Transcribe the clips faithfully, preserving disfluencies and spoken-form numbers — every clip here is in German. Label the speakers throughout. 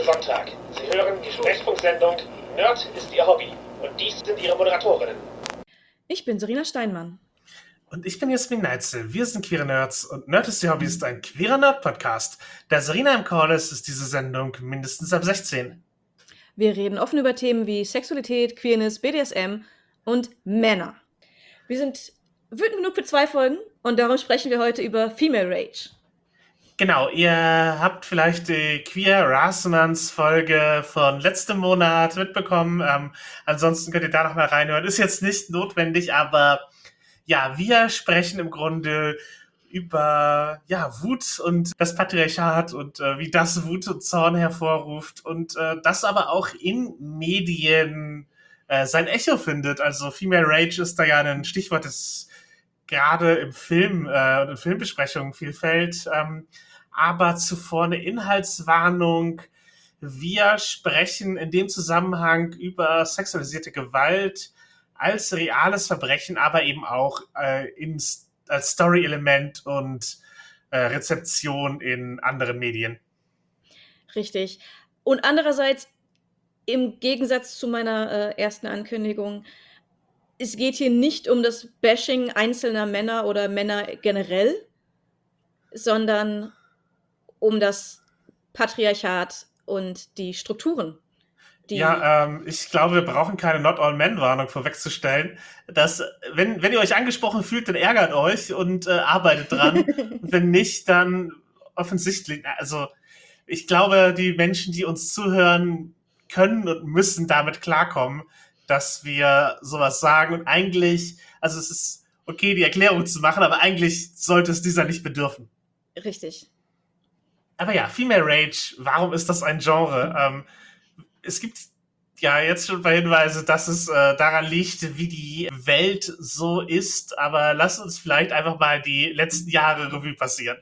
Speaker 1: Sonntag. Sie hören die Sprechfunksendung Nerd ist Ihr Hobby. Und dies sind Ihre Moderatorinnen.
Speaker 2: Ich bin Serena Steinmann.
Speaker 3: Und ich bin Jasmin Neitzel. Wir sind Queere Nerds und Nerd ist Ihr Hobby ist ein queerer Nerd-Podcast. Da Serena im Call ist, ist diese Sendung mindestens ab sechzehn.
Speaker 2: Wir reden offen über Themen wie Sexualität, Queerness, B D S M und Männer. Wir sind wütend genug für zwei Folgen und darum sprechen wir heute über Female Rage.
Speaker 3: Genau, ihr habt vielleicht die Queer Resonance Folge von letztem Monat mitbekommen. Ähm, ansonsten könnt ihr da noch mal reinhören. Ist jetzt nicht notwendig, aber ja, wir sprechen im Grunde über ja, Wut und das Patriarchat und äh, wie das Wut und Zorn hervorruft und äh, das aber auch in Medien äh, sein Echo findet. Also Female Rage ist da ja ein Stichwort, das gerade im Film äh, und in Filmbesprechungen viel fällt. Ähm, aber zuvor eine Inhaltswarnung. Wir sprechen in dem Zusammenhang über sexualisierte Gewalt als reales Verbrechen, aber eben auch äh, in, als Story-Element und äh, Rezeption in anderen Medien.
Speaker 2: Richtig. Und andererseits, im Gegensatz zu meiner äh, ersten Ankündigung, es geht hier nicht um das Bashing einzelner Männer oder Männer generell, sondern um das Patriarchat und die Strukturen. Die
Speaker 3: ja, ähm, ich glaube, wir brauchen keine Not-All-Men-Warnung vorwegzustellen. Dass, wenn, wenn ihr euch angesprochen fühlt, dann ärgert euch und äh, arbeitet dran. Und wenn nicht, dann offensichtlich, also ich glaube, die Menschen, die uns zuhören, können und müssen damit klarkommen, dass wir sowas sagen. Und eigentlich, also es ist okay, die Erklärung zu machen, aber eigentlich sollte es dieser nicht bedürfen.
Speaker 2: Richtig.
Speaker 3: Aber ja, Female Rage, warum ist das ein Genre? Ähm, es gibt ja jetzt schon ein paar Hinweise, dass es äh, daran liegt, wie die Welt so ist. Aber lass uns vielleicht einfach mal die letzten Jahre Revue passieren.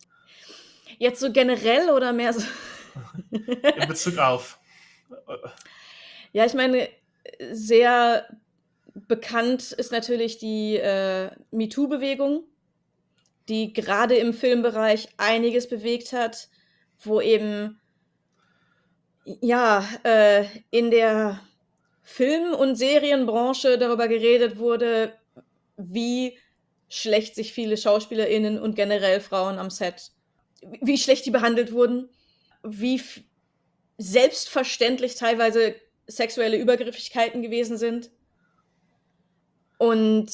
Speaker 2: Jetzt so generell oder mehr so?
Speaker 3: In Bezug auf.
Speaker 2: Ja, ich meine, sehr bekannt ist natürlich die äh, MeToo-Bewegung, die gerade im Filmbereich einiges bewegt hat, wo eben ja äh, in der Film- und Serienbranche darüber geredet wurde, wie schlecht sich viele SchauspielerInnen und generell Frauen am Set, wie schlecht die behandelt wurden, wie f- selbstverständlich teilweise sexuelle Übergriffigkeiten gewesen sind und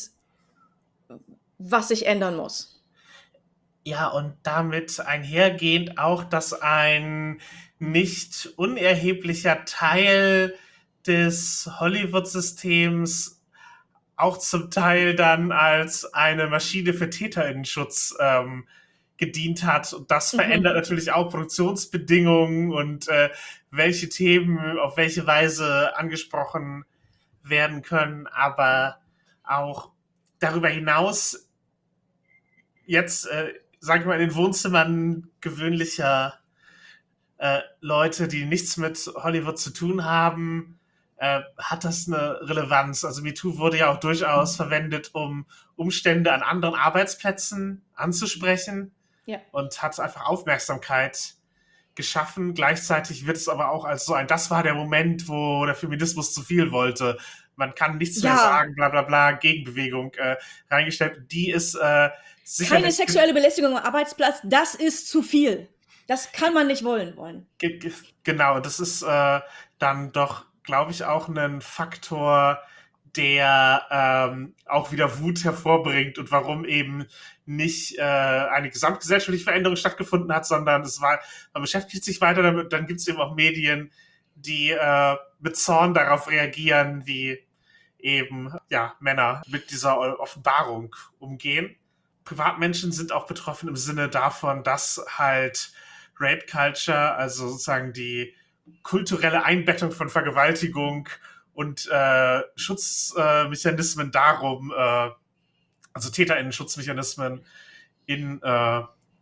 Speaker 2: was sich ändern muss.
Speaker 3: Ja, und damit einhergehend auch, dass ein nicht unerheblicher Teil des Hollywood-Systems auch zum Teil dann als eine Maschine für TäterInnenschutz ähm, gedient hat. Und das
Speaker 2: Mhm.
Speaker 3: verändert natürlich auch Produktionsbedingungen und äh, welche Themen auf welche Weise angesprochen werden können. Aber auch darüber hinaus jetzt, äh, sag ich mal, in den Wohnzimmern gewöhnlicher äh, Leute, die nichts mit Hollywood zu tun haben, äh, hat das eine Relevanz. Also MeToo wurde ja auch durchaus mhm. verwendet, um Umstände an anderen Arbeitsplätzen anzusprechen
Speaker 2: Ja.
Speaker 3: und hat einfach Aufmerksamkeit geschaffen. Gleichzeitig wird es aber auch als so ein, das war der Moment, wo der Feminismus zu viel wollte. Man kann nichts
Speaker 2: Ja.
Speaker 3: mehr sagen, bla bla bla, Gegenbewegung äh, reingestellt. Die ist äh, sicherlich...
Speaker 2: Keine sexuelle Belästigung am Arbeitsplatz, das ist zu viel. Das kann man nicht wollen wollen.
Speaker 3: Ge- ge- genau, das ist äh, dann doch, glaube ich, auch ein Faktor, der ähm, auch wieder Wut hervorbringt und warum eben nicht äh, eine gesamtgesellschaftliche Veränderung stattgefunden hat, sondern es war, man beschäftigt sich weiter damit, dann gibt es eben auch Medien, die äh, mit Zorn darauf reagieren, wie eben ja Männer mit dieser Offenbarung umgehen. Privatmenschen sind auch betroffen im Sinne davon, dass halt Rape Culture, also sozusagen die kulturelle Einbettung von Vergewaltigung und äh, Schutzmechanismen äh, darum, äh, also TäterInnen-Schutzmechanismen in äh,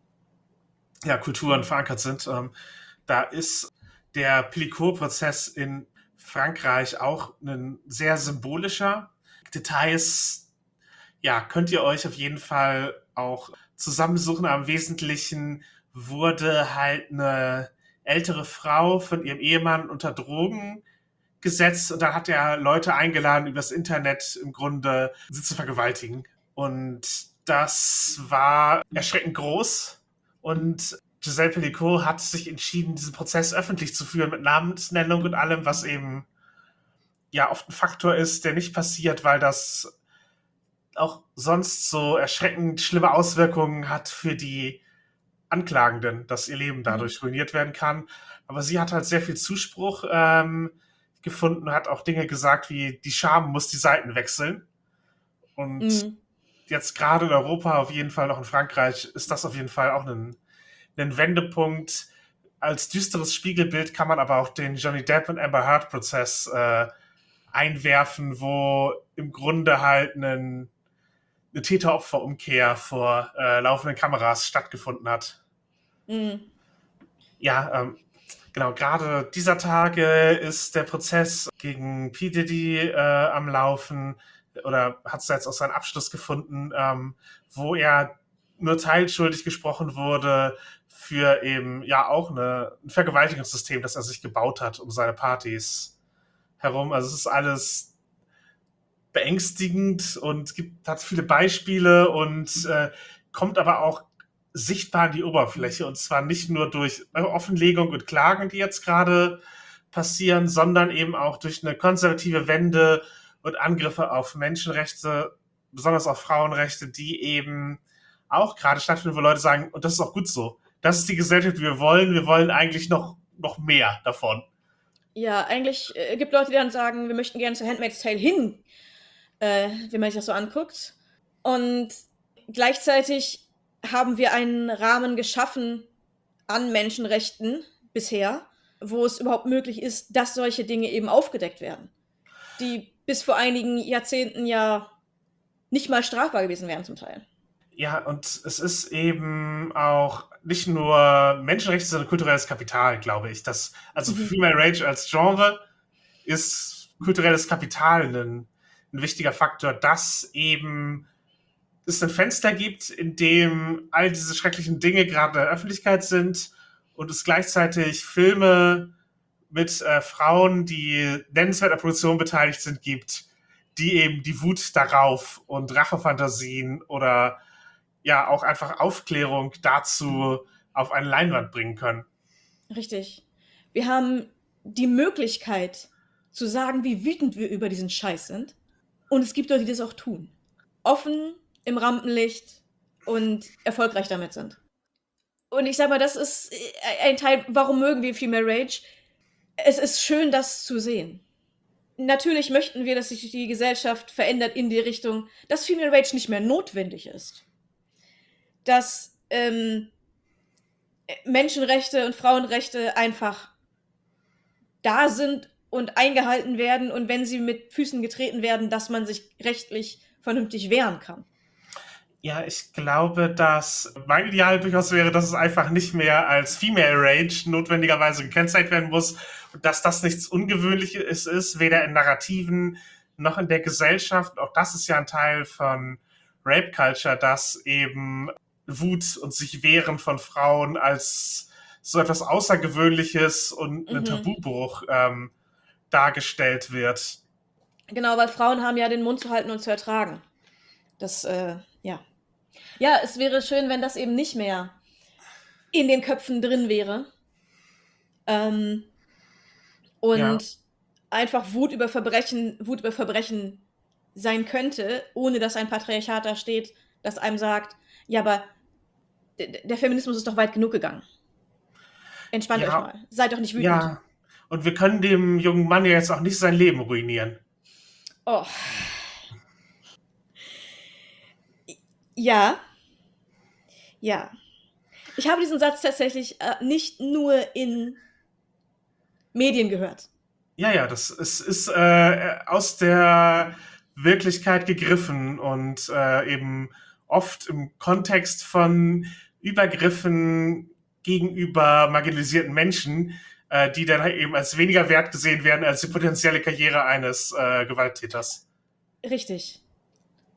Speaker 3: ja, Kulturen verankert sind. Ähm, da ist der Pelicourt-Prozess in Frankreich auch ein sehr symbolischer. Details, ja, könnt ihr euch auf jeden Fall auch zusammensuchen. Am Wesentlichen wurde halt eine ältere Frau von ihrem Ehemann unter Drogen gesetzt und dann hat er Leute eingeladen, übers Internet im Grunde sie zu vergewaltigen. Und das war erschreckend groß und Giselle Pelicot hat sich entschieden, diesen Prozess öffentlich zu führen mit Namensnennung und allem, was eben ja oft ein Faktor ist, der nicht passiert, weil das auch sonst so erschreckend schlimme Auswirkungen hat für die Anklagenden, dass ihr Leben dadurch mhm. ruiniert werden kann. Aber sie hat halt sehr viel Zuspruch ähm, gefunden, hat auch Dinge gesagt wie, die Scham muss die Seiten wechseln. Und mhm. jetzt gerade in Europa, auf jeden Fall noch in Frankreich, ist das auf jeden Fall auch ein, ein Wendepunkt. Als düsteres Spiegelbild kann man aber auch den Johnny Depp und Amber Heard Prozess äh, einwerfen, wo im Grunde halt ein, eine Täter-Opfer-Umkehr vor äh, laufenden Kameras stattgefunden hat. Mhm. Ja, ähm, genau, gerade dieser Tage ist der Prozess gegen P. Diddy äh, am Laufen oder hat es jetzt auch seinen Abschluss gefunden, ähm, wo er nur teilschuldig gesprochen wurde für eben ja auch eine, ein Vergewaltigungssystem, das er sich gebaut hat um seine Partys herum. Also es ist alles beängstigend und gibt, hat viele Beispiele und äh, kommt aber auch sichtbar an die Oberfläche und zwar nicht nur durch Offenlegung und Klagen, die jetzt gerade passieren, sondern eben auch durch eine konservative Wende und Angriffe auf Menschenrechte, besonders auf Frauenrechte, die eben auch gerade stattfinden, wo Leute sagen, und das ist auch gut so, das ist die Gesellschaft, die wir wollen, wir wollen eigentlich noch, noch mehr davon.
Speaker 2: Ja, eigentlich äh, gibt Leute, die dann sagen, wir möchten gerne zu Handmaid's Tale hin, äh, wenn man sich das so anguckt. Und gleichzeitig haben wir einen Rahmen geschaffen an Menschenrechten bisher, wo es überhaupt möglich ist, dass solche Dinge eben aufgedeckt werden, die bis vor einigen Jahrzehnten ja nicht mal strafbar gewesen wären zum Teil.
Speaker 3: Ja, und es ist eben auch nicht nur Menschenrechte, sondern kulturelles Kapital, glaube ich. Das, also mhm. Female Rage als Genre ist kulturelles Kapital ein, ein wichtiger Faktor, dass eben es ein Fenster gibt, in dem all diese schrecklichen Dinge gerade in der Öffentlichkeit sind und es gleichzeitig Filme mit äh, Frauen, die nennenswert an Produktion beteiligt sind, gibt, die eben die Wut darauf und Rachefantasien oder ja auch einfach Aufklärung dazu auf eine Leinwand bringen können.
Speaker 2: Richtig. Wir haben die Möglichkeit zu sagen, wie wütend wir über diesen Scheiß sind. Und es gibt Leute, die das auch tun. Offen, im Rampenlicht und erfolgreich damit sind. Und ich sag mal, das ist ein Teil, warum mögen wir Female Rage? Es ist schön, das zu sehen. Natürlich möchten wir, dass sich die Gesellschaft verändert in die Richtung, dass Female Rage nicht mehr notwendig ist. Dass ähm, Menschenrechte und Frauenrechte einfach da sind und eingehalten werden und wenn sie mit Füßen getreten werden, dass man sich rechtlich vernünftig wehren kann.
Speaker 3: Ja, ich glaube, dass mein Ideal durchaus wäre, dass es einfach nicht mehr als Female Rage notwendigerweise gekennzeichnet werden muss und dass das nichts Ungewöhnliches ist, weder in Narrativen noch in der Gesellschaft. Auch das ist ja ein Teil von Rape Culture, dass eben Wut und sich wehren von Frauen als so etwas Außergewöhnliches und ein mhm. Tabubruch ähm, dargestellt wird.
Speaker 2: Genau, weil Frauen haben ja den Mund zu halten und zu ertragen. Das, äh, ja. Ja, es wäre schön, wenn das eben nicht mehr in den Köpfen drin wäre. Ähm, und ja. einfach Wut über Verbrechen, Wut über Verbrechen sein könnte, ohne dass ein Patriarchat da steht, das einem sagt, ja, aber der Feminismus ist doch weit genug gegangen. Entspannt ja. euch mal. Seid doch nicht wütend.
Speaker 3: Ja, und wir können dem jungen Mann ja jetzt auch nicht sein Leben ruinieren.
Speaker 2: Oh. Ja. Ja. Ich habe diesen Satz tatsächlich äh, nicht nur in Medien gehört.
Speaker 3: Ja, ja, das ist, ist äh, aus der Wirklichkeit gegriffen und äh, eben oft im Kontext von Übergriffen gegenüber marginalisierten Menschen, äh, die dann halt eben als weniger wert gesehen werden als die potenzielle Karriere eines äh, Gewalttäters.
Speaker 2: Richtig.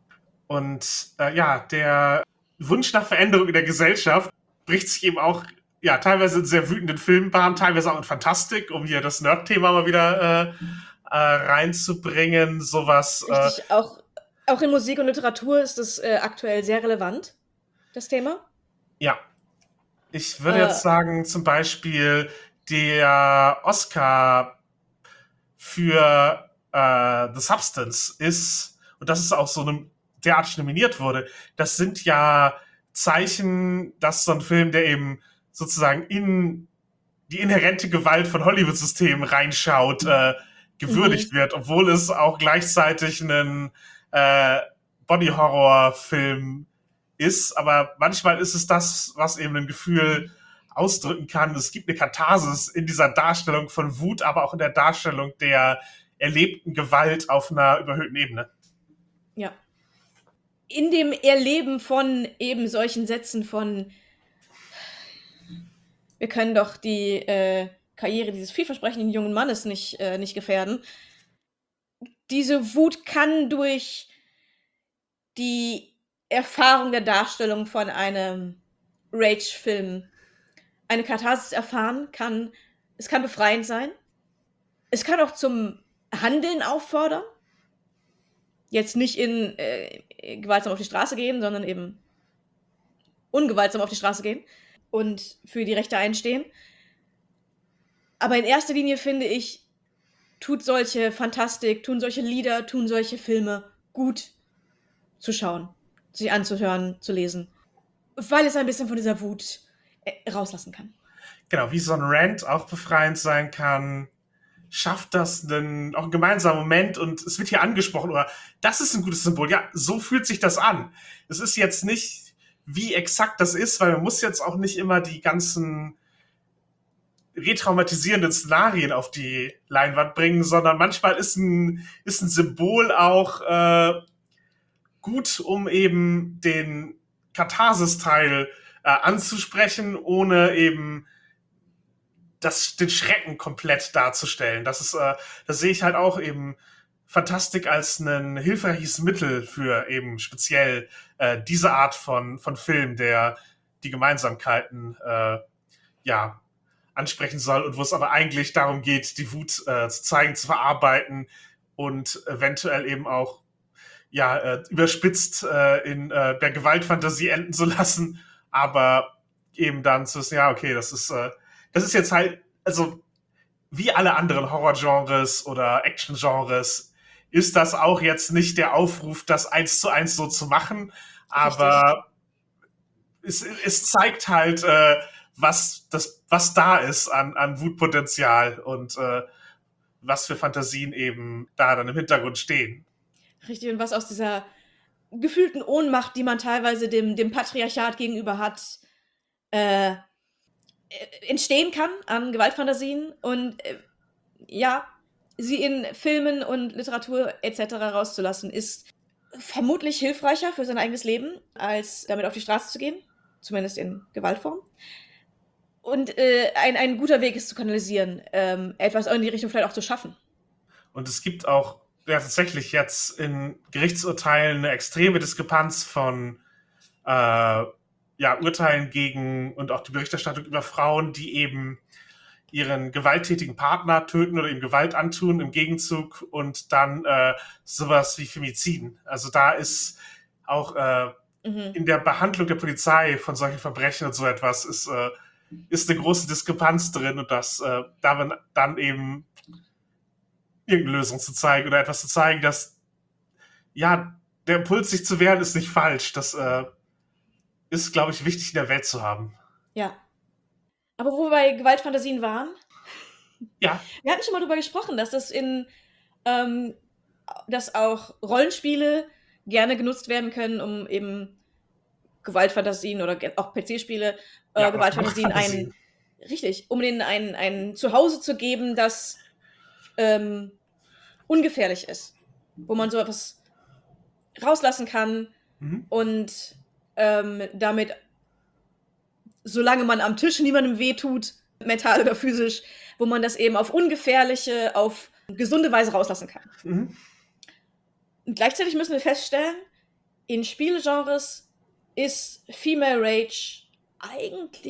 Speaker 3: Und äh, ja, der Wunsch nach Veränderung in der Gesellschaft bricht sich eben auch ja, teilweise in sehr wütenden Filmbahnen, teilweise auch in Fantastik, um hier das Nerd-Thema mal wieder äh, äh, reinzubringen. Sowas. Äh,
Speaker 2: Richtig, auch, auch in Musik und Literatur ist das äh, aktuell sehr relevant, das Thema.
Speaker 3: ja. Ich würde
Speaker 2: Äh,
Speaker 3: jetzt sagen, zum Beispiel der Oscar für äh, The Substance ist, und das ist auch so ne, derartig nominiert wurde, das sind ja Zeichen, dass so ein Film, der eben sozusagen in die inhärente Gewalt von Hollywood-Systemen reinschaut, äh, gewürdigt
Speaker 2: Mhm.
Speaker 3: wird, obwohl es auch gleichzeitig ein äh, Body-Horror-Film ist. Aber manchmal ist es das, was eben ein Gefühl ausdrücken kann. Es gibt eine Katharsis in dieser Darstellung von Wut, aber auch in der Darstellung der erlebten Gewalt auf einer überhöhten Ebene.
Speaker 2: Ja. In dem Erleben von eben solchen Sätzen von wir können doch die äh, Karriere dieses vielversprechenden jungen Mannes nicht, äh, nicht gefährden. Diese Wut kann durch die Erfahrung der Darstellung von einem Rage-Film eine Katharsis erfahren, kann, es kann befreiend sein. Es kann auch zum Handeln auffordern. Jetzt nicht in äh, gewaltsam auf die Straße gehen, sondern eben ungewaltsam auf die Straße gehen und für die Rechte einstehen. Aber in erster Linie finde ich, tut solche Fantastik, tun solche Lieder, tun solche Filme gut zu schauen, sich anzuhören, zu lesen. Weil es ein bisschen von dieser Wut äh, rauslassen kann.
Speaker 3: Genau, wie so ein Rant auch befreiend sein kann, schafft das einen, auch einen gemeinsamen Moment und es wird hier angesprochen, oder das ist ein gutes Symbol. Ja, so fühlt sich das an. Es ist jetzt nicht, wie exakt das ist, weil man muss jetzt auch nicht immer die ganzen retraumatisierenden Szenarien auf die Leinwand bringen, sondern manchmal ist ein, ist ein Symbol auch äh, gut, um eben den Katharsis-Teil äh, anzusprechen, ohne eben das, den Schrecken komplett darzustellen. Das ist, äh, das sehe ich halt auch eben Fantastik als ein hilfreiches Mittel für eben speziell äh, diese Art von, von Film, der die Gemeinsamkeiten äh, ja, ansprechen soll und wo es aber eigentlich darum geht, die Wut äh, zu zeigen, zu verarbeiten und eventuell eben auch ja, äh, überspitzt äh, in äh, der Gewaltfantasie enden zu lassen, aber eben dann zu wissen, ja, okay, das ist, äh, das ist jetzt halt, also wie alle anderen Horrorgenres oder Actiongenres ist das auch jetzt nicht der Aufruf, das eins zu eins so zu machen, aber es, es zeigt halt, äh, was, das, was da ist an, an Wutpotenzial und äh, was für Fantasien eben da dann im Hintergrund stehen.
Speaker 2: Richtig, und was aus dieser gefühlten Ohnmacht, die man teilweise dem, dem Patriarchat gegenüber hat, äh, entstehen kann an Gewaltfantasien und äh, ja, sie in Filmen und Literatur et cetera rauszulassen, ist vermutlich hilfreicher für sein eigenes Leben, als damit auf die Straße zu gehen, zumindest in Gewaltform. Und äh, ein, ein guter Weg ist zu kanalisieren, ähm, etwas in die Richtung vielleicht auch zu schaffen.
Speaker 3: Und es gibt auch ja, tatsächlich jetzt in Gerichtsurteilen eine extreme Diskrepanz von äh, ja, Urteilen gegen und auch die Berichterstattung über Frauen, die eben ihren gewalttätigen Partner töten oder ihm Gewalt antun im Gegenzug und dann äh, sowas wie Femiziden. Also da ist auch äh, mhm. in der Behandlung der Polizei von solchen Verbrechen und so etwas ist, äh, ist eine große Diskrepanz drin und das äh, da dann eben irgendeine Lösung zu zeigen oder etwas zu zeigen, dass ja, der Impuls, sich zu wehren, ist nicht falsch. Das äh, ist, glaube ich, wichtig in der Welt zu haben.
Speaker 2: Ja. Aber wo wir bei Gewaltfantasien waren,
Speaker 3: ja.
Speaker 2: Wir hatten schon mal darüber gesprochen, dass das in ähm, dass auch Rollenspiele gerne genutzt werden können, um eben Gewaltfantasien oder auch P C-Spiele äh, ja, Gewaltfantasien ein richtig, um denen ein, ein Zuhause zu geben, das ähm, ungefährlich ist, wo man so etwas rauslassen kann mhm. und ähm, damit, solange man am Tisch niemandem wehtut, mental oder physisch, wo man das eben auf ungefährliche, auf gesunde Weise rauslassen kann. Mhm. Und gleichzeitig müssen wir feststellen, in Spielgenres ist Female Rage eigentlich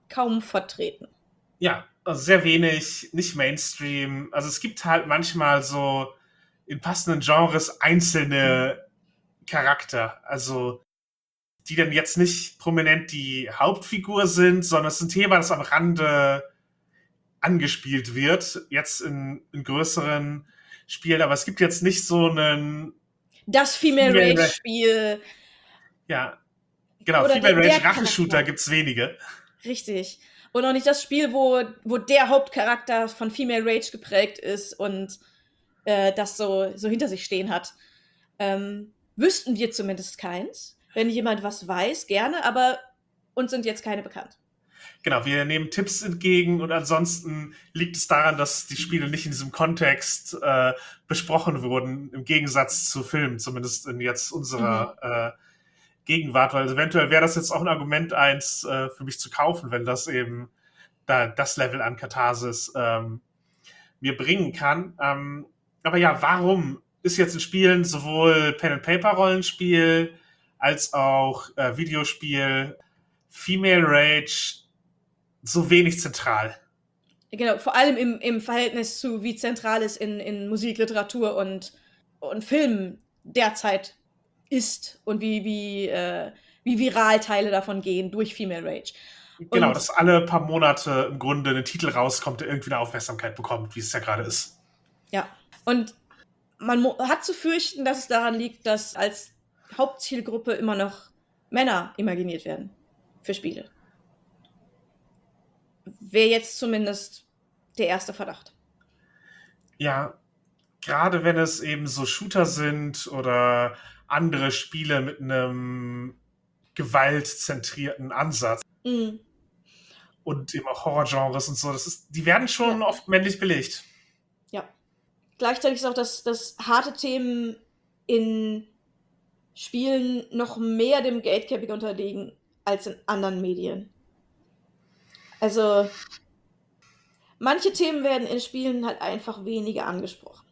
Speaker 2: kaum vertreten.
Speaker 3: Ja, also sehr wenig, nicht Mainstream. Also es gibt halt manchmal so in passenden Genres einzelne Charakter, also die dann jetzt nicht prominent die Hauptfigur sind, sondern es ist ein Thema, das am Rande angespielt wird, jetzt in, in größeren Spielen, aber es gibt jetzt nicht so einen
Speaker 2: Das Female
Speaker 3: Female
Speaker 2: Rage
Speaker 3: Ra-
Speaker 2: Spiel
Speaker 3: ja, genau,
Speaker 2: oder
Speaker 3: Female
Speaker 2: der, der
Speaker 3: Rage Rachenshooter
Speaker 2: Charakter.
Speaker 3: gibt's wenige.
Speaker 2: Richtig. Und auch nicht das Spiel, wo, wo der Hauptcharakter von Female Rage geprägt ist und äh, das so, so hinter sich stehen hat. Ähm, wüssten wir zumindest keins. Wenn jemand was weiß, gerne, aber uns sind jetzt keine bekannt.
Speaker 3: Genau, wir nehmen Tipps entgegen und ansonsten liegt es daran, dass die Spiele nicht in diesem Kontext äh, besprochen wurden, im Gegensatz zu Filmen, zumindest in jetzt unserer mhm. äh, Gegenwart, weil eventuell wäre das jetzt auch ein Argument, eins äh, für mich zu kaufen, wenn das eben da das Level an Katharsis ähm, mir bringen kann. Ähm, aber ja, warum ist jetzt in Spielen sowohl Pen-and-Paper-Rollenspiel als auch äh, Videospiel Female Rage so wenig zentral?
Speaker 2: Genau, vor allem im, im Verhältnis zu wie zentral es in, in Musik, Literatur und, und Film derzeit ist und wie, wie, äh, wie viral Teile davon gehen durch Female Rage.
Speaker 3: Genau,
Speaker 2: und,
Speaker 3: dass alle paar Monate im Grunde ein Titel rauskommt, der irgendwie eine Aufmerksamkeit bekommt, wie es ja gerade ist.
Speaker 2: Ja, und man mo- hat zu fürchten, dass es daran liegt, dass als Hauptzielgruppe immer noch Männer imaginiert werden für Spiele. Wäre jetzt zumindest der erste Verdacht.
Speaker 3: Ja, gerade wenn es eben so Shooter sind oder andere Spiele mit einem gewaltzentrierten Ansatz
Speaker 2: Mhm.
Speaker 3: und eben auch Horrorgenres und so, das ist, die werden schon
Speaker 2: Ja.
Speaker 3: oft männlich belegt.
Speaker 2: Ja. Gleichzeitig ist auch, dass, dass harte Themen in Spielen noch mehr dem Gatekeeping unterliegen als in anderen Medien. Also manche Themen werden in Spielen halt einfach weniger angesprochen.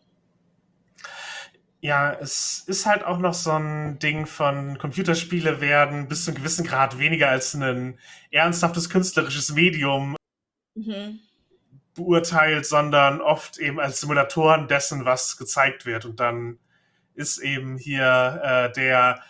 Speaker 3: Ja, es ist halt auch noch so ein Ding von Computerspiele werden bis zu einem gewissen Grad weniger als ein ernsthaftes künstlerisches Medium
Speaker 2: Mhm.
Speaker 3: beurteilt, sondern oft eben als Simulatoren dessen, was gezeigt wird. Und dann ist eben hier äh, der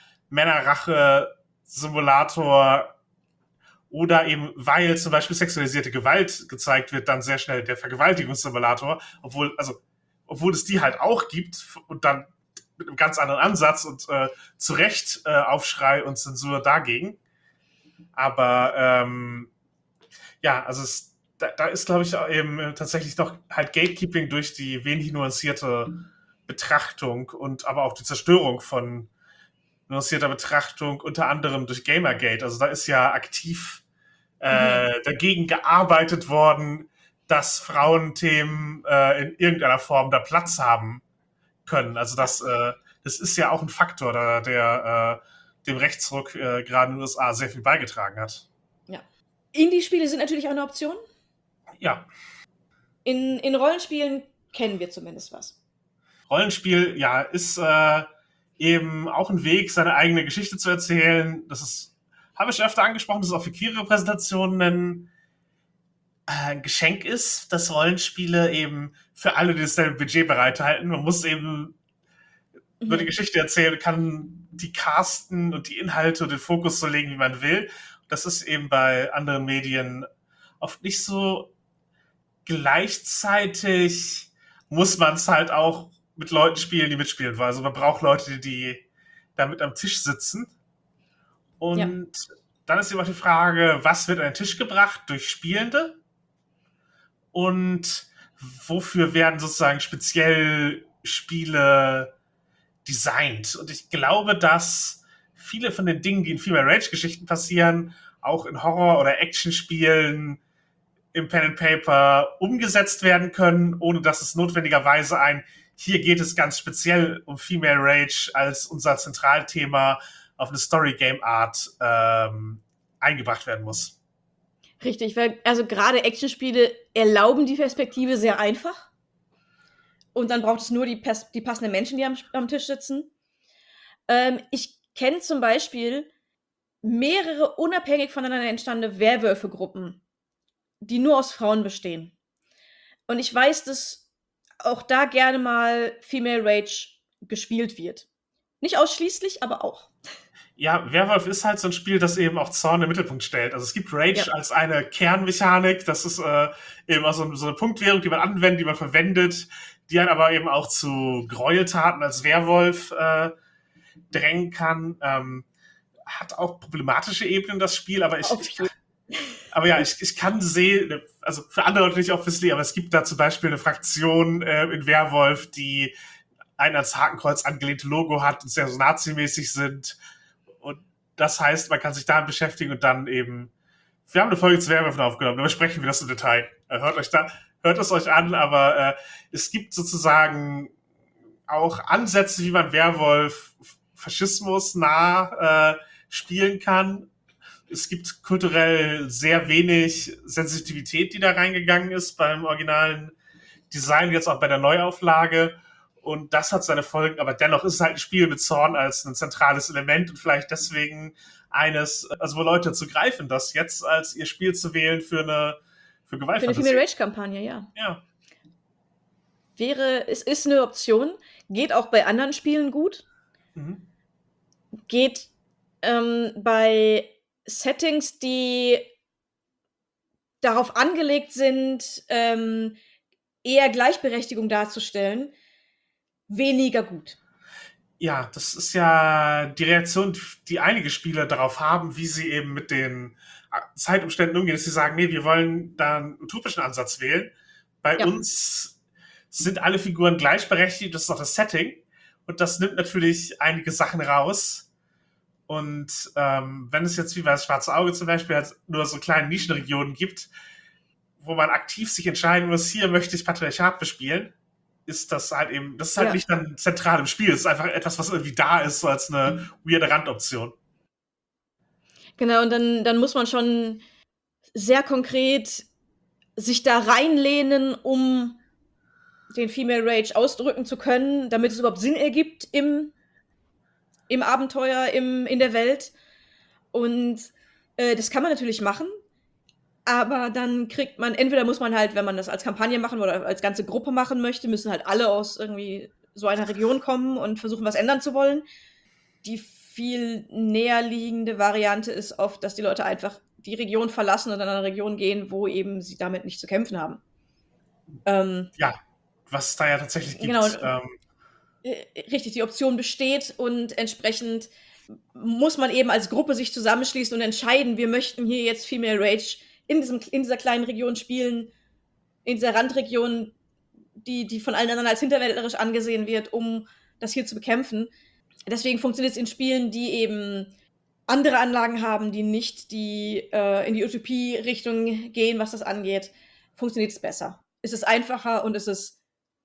Speaker 3: Männerrache-Simulator oder eben, weil zum Beispiel sexualisierte Gewalt gezeigt wird, dann sehr schnell der Vergewaltigungssimulator, obwohl, also, obwohl es die halt auch gibt und dann mit einem ganz anderen Ansatz und äh, zu Recht äh, Aufschrei und Zensur dagegen. Aber ähm, ja, also es, da, da ist, glaube ich, eben tatsächlich noch halt Gatekeeping durch die wenig nuancierte Betrachtung und aber auch die Zerstörung von nuancierter Betrachtung, unter anderem durch Gamergate. Also da ist ja aktiv äh, mhm. dagegen gearbeitet worden, dass Frauenthemen äh, in irgendeiner Form da Platz haben können. Also das, äh, das ist ja auch ein Faktor, der, der äh, dem Rechtsruck äh, gerade in den U S A sehr viel beigetragen hat.
Speaker 2: Ja. Indie-Spiele sind natürlich auch eine Option.
Speaker 3: Ja.
Speaker 2: In, in Rollenspielen kennen wir zumindest was.
Speaker 3: Rollenspiel, ja, ist äh, eben auch ein Weg, seine eigene Geschichte zu erzählen. Das ist, habe ich schon öfter angesprochen, dass es auch für Queer-Repräsentationen ein Geschenk ist, dass Rollenspiele eben für alle dasselbe Budget bereithalten. Man muss eben mhm. nur die Geschichte erzählen, kann die casten und die Inhalte und den Fokus so legen, wie man will. Das ist eben bei anderen Medien oft nicht so. Gleichzeitig muss man es halt auch mit Leuten spielen, die mitspielen wollen. Also man braucht Leute, die da mit am Tisch sitzen. Und ja. Dann ist immer die Frage, was wird an den Tisch gebracht durch Spielende? Und wofür werden sozusagen speziell Spiele designt? Und ich glaube, dass viele von den Dingen, die in Female Rage-Geschichten passieren, auch in Horror- oder Action-Spielen im Pen and Paper umgesetzt werden können, ohne dass es notwendigerweise ein, hier geht es ganz speziell um Female Rage als unser Zentralthema auf eine Story-Game-Art ähm, eingebracht werden muss.
Speaker 2: Richtig, weil also gerade Actionspiele erlauben die Perspektive sehr einfach. Und dann braucht es nur die, Pers- die passenden Menschen, die am, am Tisch sitzen. Ähm, ich kenne zum Beispiel mehrere unabhängig voneinander entstandene Werwölfe-Gruppen die nur aus Frauen bestehen. Und ich weiß, dass auch da gerne mal Female Rage gespielt wird. Nicht ausschließlich, aber auch.
Speaker 3: Ja, Werwolf ist halt so ein Spiel, das eben auch Zorn im Mittelpunkt stellt. Also es gibt Rage
Speaker 2: Ja.
Speaker 3: als eine Kernmechanik, das ist äh, eben auch so, so eine Punktwährung, die man anwendet, die man verwendet, die einen aber eben auch zu Gräueltaten als Werwolf äh, drängen kann. Ähm, hat auch problematische Ebenen, das Spiel, aber ich,
Speaker 2: Auf
Speaker 3: ich
Speaker 2: jeden
Speaker 3: aber ja, ich, ich kann sehen, also für andere Leute nicht obviously, aber es gibt da zum Beispiel eine Fraktion äh, in Werwolf, die ein ans Hakenkreuz angelehnte Logo hat und sehr so nazimäßig sind. Und das heißt, man kann sich damit beschäftigen und dann eben. Wir haben eine Folge zu Werwölfen aufgenommen, da besprechen wir das im Detail. Hört euch da, hört es euch an, aber äh, es gibt sozusagen auch Ansätze, wie man Werwolf Faschismus nah äh, spielen kann. Es gibt kulturell sehr wenig Sensitivität, die da reingegangen ist beim originalen Design, jetzt auch bei der Neuauflage. Und das hat seine Folgen, aber dennoch ist es halt ein Spiel mit Zorn als ein zentrales Element und vielleicht deswegen eines, also wo Leute zu greifen, das jetzt als ihr Spiel zu wählen für eine für
Speaker 2: Für eine
Speaker 3: Gewaltfantasie.
Speaker 2: Female Rage-Kampagne, ja.
Speaker 3: Ja.
Speaker 2: Wäre, es ist eine Option, geht auch bei anderen Spielen gut,
Speaker 3: Mhm.
Speaker 2: geht ähm, bei Settings, die darauf angelegt sind, ähm, eher Gleichberechtigung darzustellen, weniger gut.
Speaker 3: Ja, das ist ja die Reaktion, die einige Spieler darauf haben, wie sie eben mit den Zeitumständen umgehen, dass sie sagen, nee, wir wollen da einen utopischen Ansatz wählen. Bei
Speaker 2: Ja.
Speaker 3: uns sind alle Figuren gleichberechtigt, das ist auch das Setting. Und das nimmt natürlich einige Sachen raus. Und ähm, wenn es jetzt wie bei das Schwarze Auge zum Beispiel halt nur so kleine Nischenregionen gibt, wo man aktiv sich entscheiden muss, hier möchte ich Patriarchat bespielen, ist das halt eben, das ist halt
Speaker 2: Ja.
Speaker 3: nicht dann zentral im Spiel. Es ist einfach etwas, was irgendwie da ist, so als eine weirde Randoption.
Speaker 2: Genau, und dann, dann muss man schon sehr konkret sich da reinlehnen, um den Female Rage ausdrücken zu können, damit es überhaupt Sinn ergibt im, im Abenteuer, im, in der Welt. Und äh, das kann man natürlich machen, aber dann kriegt man, entweder muss man halt, wenn man das als Kampagne machen oder als ganze Gruppe machen möchte, müssen halt alle aus irgendwie so einer Region kommen und versuchen, was ändern zu wollen. Die viel näher liegende Variante ist oft, dass die Leute einfach die Region verlassen und in eine Region gehen, wo eben sie damit nicht zu kämpfen haben. Ähm,
Speaker 3: Ja, was es da ja tatsächlich gibt.
Speaker 2: Genau.
Speaker 3: Ähm,
Speaker 2: äh, richtig, die Option besteht und entsprechend muss man eben als Gruppe sich zusammenschließen und entscheiden, wir möchten hier jetzt Female Rage in, diesem, in dieser kleinen Region spielen, in dieser Randregion, die, die von allen anderen als hinterwäldlerisch angesehen wird, um das hier zu bekämpfen. Deswegen funktioniert es in Spielen, die eben andere Anlagen haben, die nicht die, äh, in die Utopie-Richtung gehen, was das angeht, funktioniert es besser. Es ist einfacher und es ist,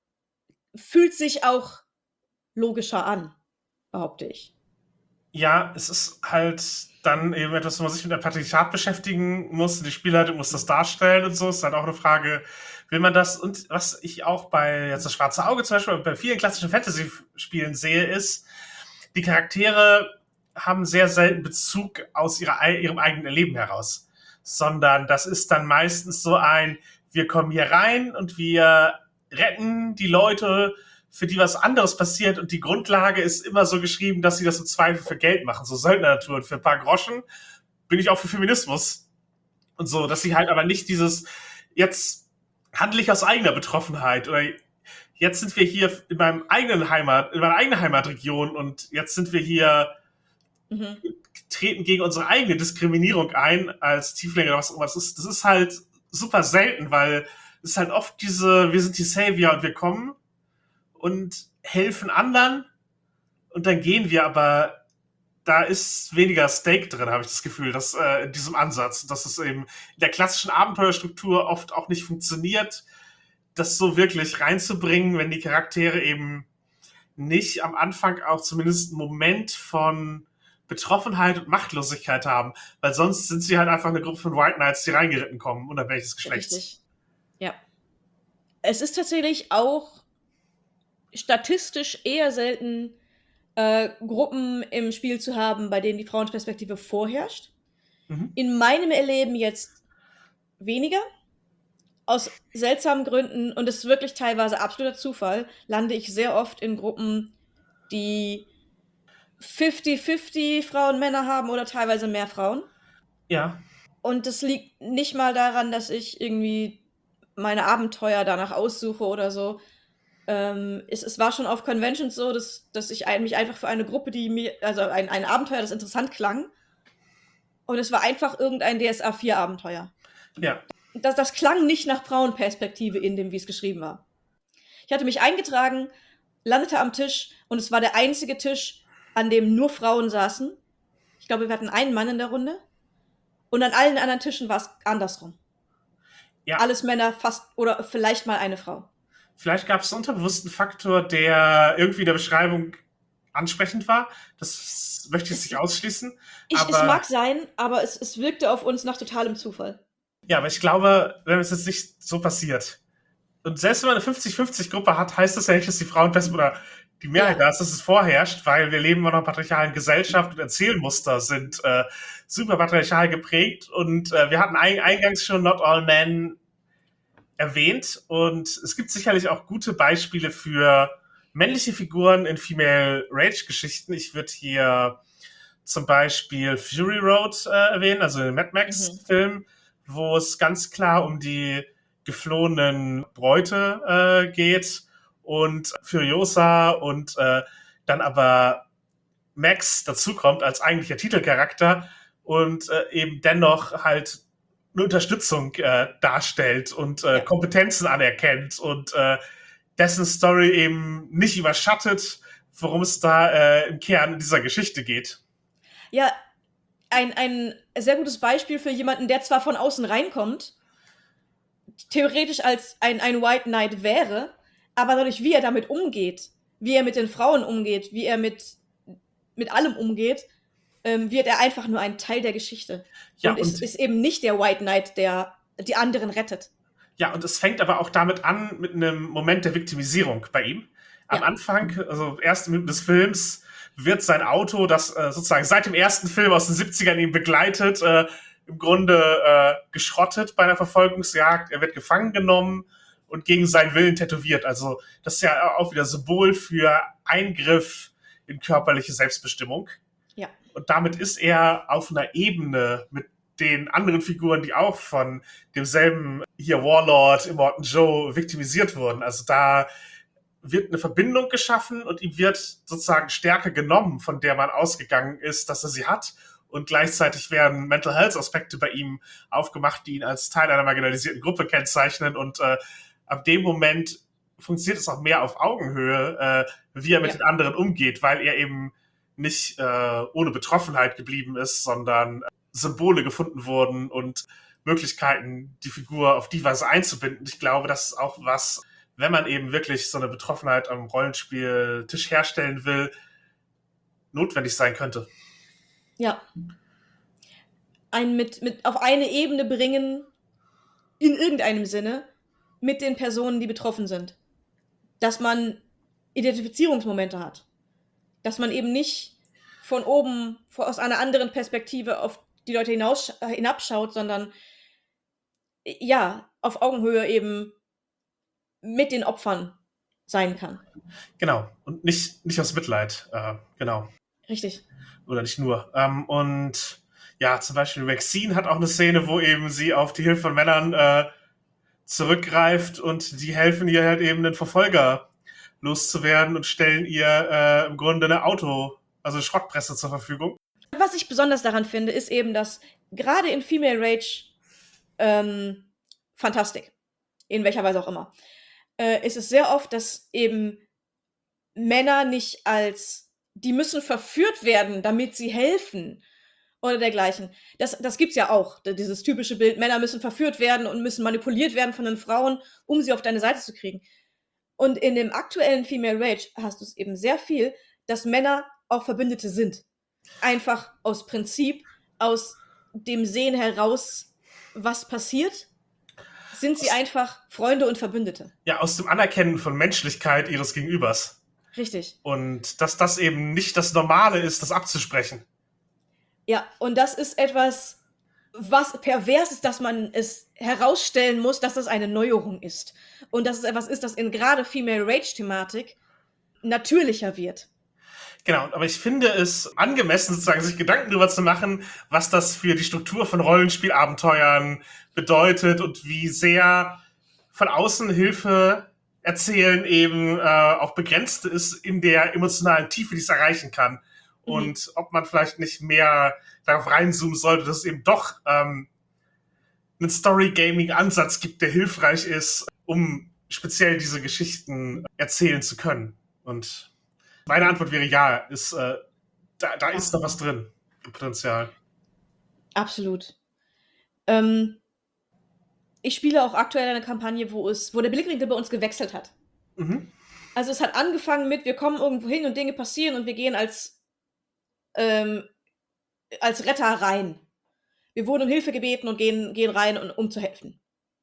Speaker 2: fühlt sich auch logischer an, behaupte ich.
Speaker 3: ja, es ist halt dann eben etwas, wo man sich mit der Patriarchat beschäftigen muss. Die Spielleitung muss das darstellen und so. Es ist halt auch eine Frage, will man das? Und was ich auch bei jetzt das Schwarze Auge zum Beispiel, bei vielen klassischen Fantasy-Spielen sehe, ist, die Charaktere haben sehr selten Bezug aus ihrer, ihrem eigenen Leben heraus. Sondern das ist dann meistens so ein, wir kommen hier rein und wir retten die Leute, für die was anderes passiert und die Grundlage ist immer so geschrieben, dass sie das im Zweifel für Geld machen, so Söldner-Natur. Und für ein paar Groschen bin ich auch für Feminismus. Und so, dass sie halt aber nicht dieses, jetzt handle ich aus eigener Betroffenheit oder jetzt sind wir hier in meinem eigenen Heimat, in meiner eigenen Heimatregion und jetzt sind wir hier,
Speaker 2: Mhm.
Speaker 3: treten gegen unsere eigene Diskriminierung ein als Tieflinge oder was auch immer. Das ist, das ist halt super selten, weil es ist halt oft diese, wir sind die Savior und wir kommen und helfen anderen und dann gehen wir, aber da ist weniger Stake drin, habe ich das Gefühl, dass äh, in diesem Ansatz, dass es eben in der klassischen Abenteuerstruktur oft auch nicht funktioniert, das so wirklich reinzubringen, wenn die Charaktere eben nicht am Anfang auch zumindest einen Moment von Betroffenheit und Machtlosigkeit haben, weil sonst sind sie halt einfach eine Gruppe von White Knights, die reingeritten kommen, unter welches Geschlechts.
Speaker 2: Richtig. Ja. Es ist tatsächlich auch statistisch eher selten, äh, Gruppen im Spiel zu haben, bei denen die Frauenperspektive vorherrscht.
Speaker 3: Mhm.
Speaker 2: In meinem Erleben jetzt weniger. aus seltsamen Gründen, und es ist wirklich teilweise absoluter Zufall, lande ich sehr oft in Gruppen, die fünfzig fünfzig Frauen, Männer haben oder teilweise mehr Frauen.
Speaker 3: Ja.
Speaker 2: Und das liegt nicht mal daran, dass ich irgendwie meine Abenteuer danach aussuche oder so. Ähm, es, es war schon auf Conventions so, dass, dass ich ein, mich einfach für eine Gruppe, die mir, also ein, ein Abenteuer, das interessant klang. Und es war einfach irgendein D S A vier Abenteuer.
Speaker 3: Ja.
Speaker 2: Das, das klang nicht nach Frauenperspektive in dem, wie es geschrieben war. Ich hatte mich eingetragen, landete am Tisch und es war der einzige Tisch, an dem nur Frauen saßen. Ich glaube, wir hatten einen Mann in der Runde. Und an allen anderen Tischen war es andersrum.
Speaker 3: Ja.
Speaker 2: Alles Männer, fast, oder vielleicht mal eine Frau.
Speaker 3: Vielleicht gab es einen unterbewussten Faktor, der irgendwie in der Beschreibung ansprechend war. Das möchte ich jetzt nicht ausschließen.
Speaker 2: Ich,
Speaker 3: aber,
Speaker 2: es mag sein, aber es, es wirkte auf uns nach totalem Zufall.
Speaker 3: Ja, aber ich glaube, wenn es jetzt nicht so passiert, und selbst wenn man eine fünfzig fünfzig Gruppe hat, heißt das ja nicht, dass die Frauen fest oder die Mehrheit
Speaker 2: Ja.
Speaker 3: da ist, dass es vorherrscht, weil wir leben in einer patriarchalen Gesellschaft und Erzählmuster sind äh, super patriarchal geprägt und äh, wir hatten ein, eingangs schon Not All Men erwähnt und es gibt sicherlich auch gute Beispiele für männliche Figuren in Female Rage-Geschichten. Ich würde hier zum Beispiel Fury Road äh, erwähnen, also den Mad Max-Film, mhm. wo es ganz klar um die geflohenen Bräute äh, geht und Furiosa und äh, dann aber Max dazukommt als eigentlicher Titelcharakter und äh, eben dennoch halt eine Unterstützung äh, darstellt und äh, ja. Kompetenzen anerkennt und äh, dessen Story eben nicht überschattet, worum es da äh, im Kern dieser Geschichte geht.
Speaker 2: Ja, ein, ein sehr gutes Beispiel für jemanden, der zwar von außen reinkommt, theoretisch als ein, ein White Knight wäre, aber dadurch, wie er damit umgeht, wie er mit den Frauen umgeht, wie er mit, mit allem umgeht, ähm, wird er einfach nur ein Teil der Geschichte. Ja, und, und ist, ist eben nicht der White Knight, der die anderen rettet.
Speaker 3: Ja, und es fängt aber auch damit an, mit einem Moment der Viktimisierung bei ihm. Am ja. Anfang, also erste Minuten des Films, wird sein Auto, das äh, sozusagen seit dem ersten Film aus den siebzigern ihn begleitet, äh, im Grunde äh, geschrottet bei einer Verfolgungsjagd. Er wird gefangen genommen und gegen seinen Willen tätowiert. Also das ist ja auch wieder Symbol für Eingriff in körperliche Selbstbestimmung.
Speaker 2: Ja.
Speaker 3: Und damit ist er auf einer Ebene mit den anderen Figuren, die auch von demselben hier Warlord, Immortan Joe viktimisiert wurden. Also da wird eine Verbindung geschaffen und ihm wird sozusagen Stärke genommen, von der man ausgegangen ist, dass er sie hat. Und gleichzeitig werden Mental Health Aspekte bei ihm aufgemacht, die ihn als Teil einer marginalisierten Gruppe kennzeichnen. Und äh, ab dem Moment funktioniert es auch mehr auf Augenhöhe, äh, wie er mit ja. den anderen umgeht, weil er eben nicht äh, ohne Betroffenheit geblieben ist, sondern Symbole gefunden wurden und Möglichkeiten, die Figur auf die Weise einzubinden. Ich glaube, das ist auch was, wenn man eben wirklich so eine Betroffenheit am Rollenspieltisch herstellen will, notwendig sein könnte.
Speaker 2: Ja. Ein mit, mit auf eine Ebene bringen, in irgendeinem Sinne, mit den Personen, die betroffen sind. Dass man Identifizierungsmomente hat. Dass man eben nicht von oben, aus einer anderen Perspektive auf die Leute hinaus, hinabschaut, sondern ja, auf Augenhöhe eben mit den Opfern sein kann.
Speaker 3: Genau. Und nicht, nicht aus Mitleid. Äh, genau.
Speaker 2: Richtig.
Speaker 3: Oder nicht nur. Ähm, und ja, zum Beispiel Maxine hat auch eine Szene, wo eben sie auf die Hilfe von Männern äh, zurückgreift und die helfen ihr halt eben den Verfolger loszuwerden und stellen ihr äh, im Grunde eine Auto, also eine Schrottpresse zur Verfügung.
Speaker 2: Was ich besonders daran finde, ist eben, dass gerade in Female Rage ähm, Fantastik, in welcher Weise auch immer, äh, ist es sehr oft, dass eben Männer nicht als die müssen verführt werden, damit sie helfen oder dergleichen. Das, das gibt's ja auch, dieses typische Bild, Männer müssen verführt werden und müssen manipuliert werden von den Frauen, um sie auf deine Seite zu kriegen. Und in dem aktuellen Female Rage hast du es eben sehr viel, dass Männer auch Verbündete sind. Einfach aus Prinzip, aus dem Sehen heraus, was passiert, sind sie aus, einfach Freunde und Verbündete.
Speaker 3: Ja, aus dem Anerkennen von Menschlichkeit ihres Gegenübers.
Speaker 2: Richtig.
Speaker 3: Und dass das eben nicht das Normale ist, das abzusprechen.
Speaker 2: Ja, und das ist etwas, was pervers ist, dass man es herausstellen muss, dass das eine Neuerung ist. Und dass es etwas ist, das in gerade Female Rage-Thematik natürlicher wird.
Speaker 3: Genau, aber ich finde es angemessen, sozusagen sich Gedanken darüber zu machen, was das für die Struktur von Rollenspielabenteuern bedeutet und wie sehr von außen Hilfe erzählen eben äh, auch begrenzt ist in der emotionalen Tiefe, die es erreichen kann. Mhm. Und ob man vielleicht nicht mehr darauf reinzoomen sollte, dass es eben doch ähm, einen Story-Gaming-Ansatz gibt, der hilfreich ist, um speziell diese Geschichten erzählen zu können. Und meine Antwort wäre ja, ist, äh, da, da ist noch was drin, Potenzial.
Speaker 2: Absolut. Ähm, ich spiele auch aktuell eine Kampagne, wo es, wo der Blickwinkel bei uns gewechselt hat. Mhm. Also es hat angefangen mit, wir kommen irgendwo hin und Dinge passieren und wir gehen als, ähm, als Retter rein. Wir wurden um Hilfe gebeten und gehen, gehen rein, um zu helfen.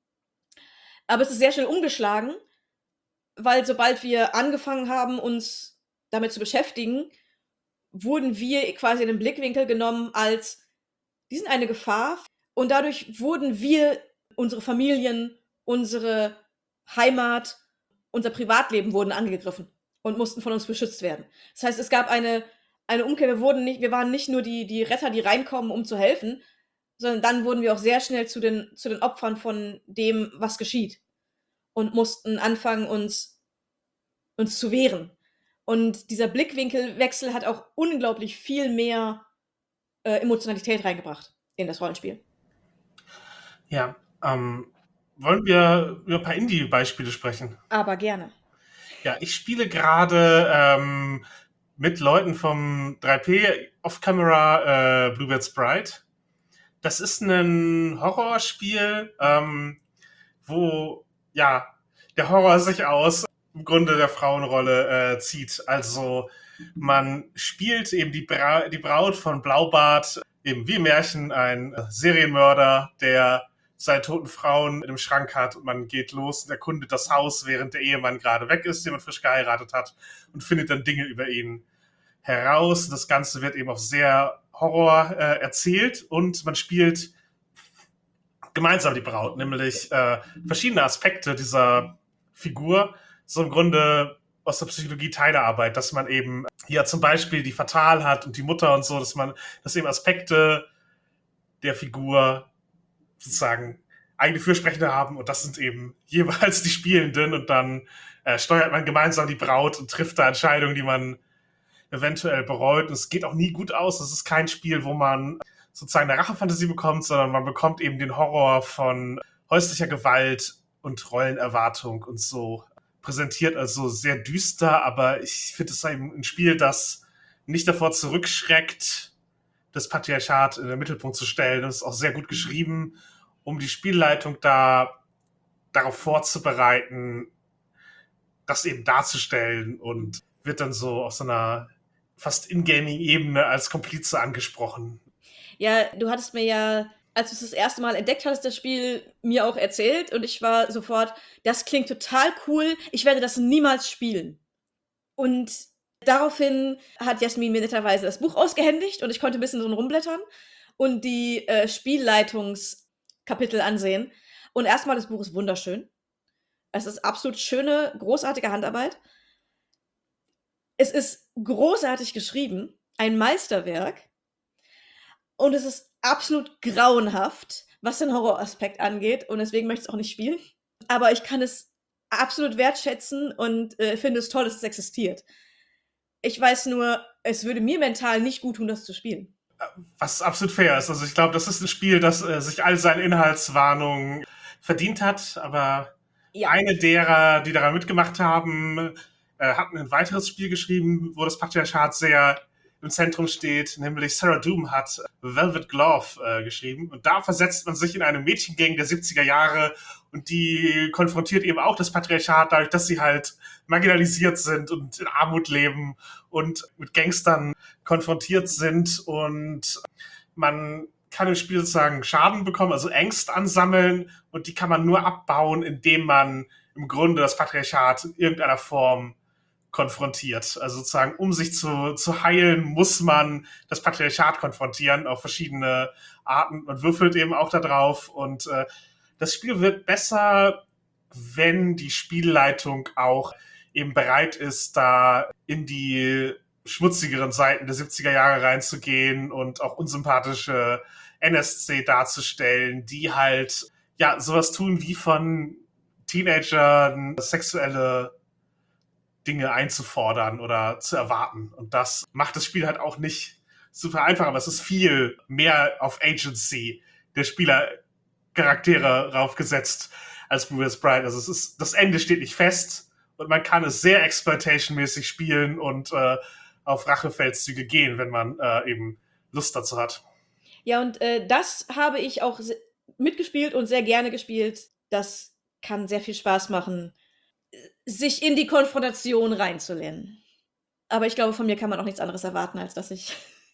Speaker 2: Aber es ist sehr schnell umgeschlagen, weil sobald wir angefangen haben, uns damit zu beschäftigen, wurden wir quasi in den Blickwinkel genommen als, die sind eine Gefahr. Und dadurch wurden wir, unsere Familien, unsere Heimat, unser Privatleben wurden angegriffen und mussten von uns beschützt werden. Das heißt, es gab eine, eine Umkehr. Wir, wurden nicht, wir waren nicht nur die, die Retter, die reinkommen, um zu helfen, sondern dann wurden wir auch sehr schnell zu den, zu den Opfern von dem, was geschieht. Und mussten anfangen, uns, uns zu wehren. Und dieser Blickwinkelwechsel hat auch unglaublich viel mehr äh, Emotionalität reingebracht in das Rollenspiel.
Speaker 3: Ja, ähm, wollen wir über ein paar Indie-Beispiele sprechen?
Speaker 2: Aber gerne.
Speaker 3: Ja, ich spiele gerade ähm, mit Leuten vom drei P Off-Camera äh, Bluebird Sprite. Das ist ein Horrorspiel, ähm, wo ja der Horror sich aus im Grunde der Frauenrolle äh, zieht. Also man spielt eben die, Bra- die Braut von Blaubart, eben wie im Märchen ein Serienmörder, der seine toten Frauen im Schrank hat und man geht los und erkundet das Haus, während der Ehemann gerade weg ist, den man frisch geheiratet hat, und findet dann Dinge über ihn heraus. Das Ganze wird eben auf sehr Horror äh, erzählt und man spielt gemeinsam die Braut, nämlich äh, verschiedene Aspekte dieser Figur, so im Grunde aus der Psychologie Teilearbeit, dass man eben hier zum Beispiel die Fatal hat und die Mutter und so, dass man, dass eben Aspekte der Figur sozusagen eigene Fürsprechende haben und das sind eben jeweils die Spielenden und dann äh, steuert man gemeinsam die Braut und trifft da Entscheidungen, die man eventuell bereut. Und es geht auch nie gut aus. Es ist kein Spiel, wo man sozusagen eine Rachefantasie bekommt, sondern man bekommt eben den Horror von häuslicher Gewalt und Rollenerwartung und so präsentiert, also sehr düster, aber ich finde es eben ein Spiel, das nicht davor zurückschreckt, das Patriarchat in den Mittelpunkt zu stellen. Das ist auch sehr gut geschrieben, um die Spielleitung da darauf vorzubereiten, das eben darzustellen und wird dann so auf so einer fast in-Gaming-Ebene als Komplize angesprochen.
Speaker 2: Ja, du hattest mir ja, als du es das erste Mal entdeckt hattest, das Spiel mir auch erzählt und ich war sofort, das klingt total cool, ich werde das niemals spielen. Und daraufhin hat Jasmin mir netterweise das Buch ausgehändigt und ich konnte ein bisschen drin rumblättern und die äh, Spielleitungskapitel ansehen. Und erstmal, das Buch ist wunderschön. Es ist absolut schöne, großartige Handarbeit. Es ist großartig geschrieben, ein Meisterwerk. Und es ist absolut grauenhaft, was den Horroraspekt angeht. Und deswegen möchte ich es auch nicht spielen. Aber ich kann es absolut wertschätzen und äh, finde es toll, dass es existiert. Ich weiß nur, es würde mir mental nicht gut tun, das zu spielen.
Speaker 3: Was absolut fair ist. Also ich glaube, das ist ein Spiel, das äh, sich all seine Inhaltswarnungen verdient hat. Aber ja. Eine derer, die daran mitgemacht haben, äh, hat ein weiteres Spiel geschrieben, wo das Patriarchat sehr im Zentrum steht, nämlich Sarah Doom hat Velvet Glove äh, geschrieben. Und da versetzt man sich in eine Mädchengang der siebziger Jahre und die konfrontiert eben auch das Patriarchat dadurch, dass sie halt marginalisiert sind und in Armut leben und mit Gangstern konfrontiert sind. Und man kann im Spiel sozusagen Schaden bekommen, also Ängst ansammeln und die kann man nur abbauen, indem man im Grunde das Patriarchat in irgendeiner Form konfrontiert. Also sozusagen, um sich zu, zu heilen, muss man das Patriarchat konfrontieren auf verschiedene Arten und würfelt eben auch da drauf. Und äh, das Spiel wird besser, wenn die Spielleitung auch eben bereit ist, da in die schmutzigeren Seiten der siebziger Jahre reinzugehen und auch unsympathische N S C darzustellen, die halt ja sowas tun wie von Teenagern sexuelle Dinge einzufordern oder zu erwarten. Und das macht das Spiel halt auch nicht super einfach, aber es ist viel mehr auf Agency der Spielercharaktere raufgesetzt als Blue Hills Bride. Also es ist, das Ende steht nicht fest und man kann es sehr exploitation-mäßig spielen und äh, auf Rachefeldzüge gehen, wenn man äh, eben Lust dazu hat.
Speaker 2: Ja, und äh, das habe ich auch se- mitgespielt und sehr gerne gespielt. Das kann sehr viel Spaß machen, sich in die Konfrontation reinzulehnen. Aber ich glaube, von mir kann man auch nichts anderes erwarten, als dass ich,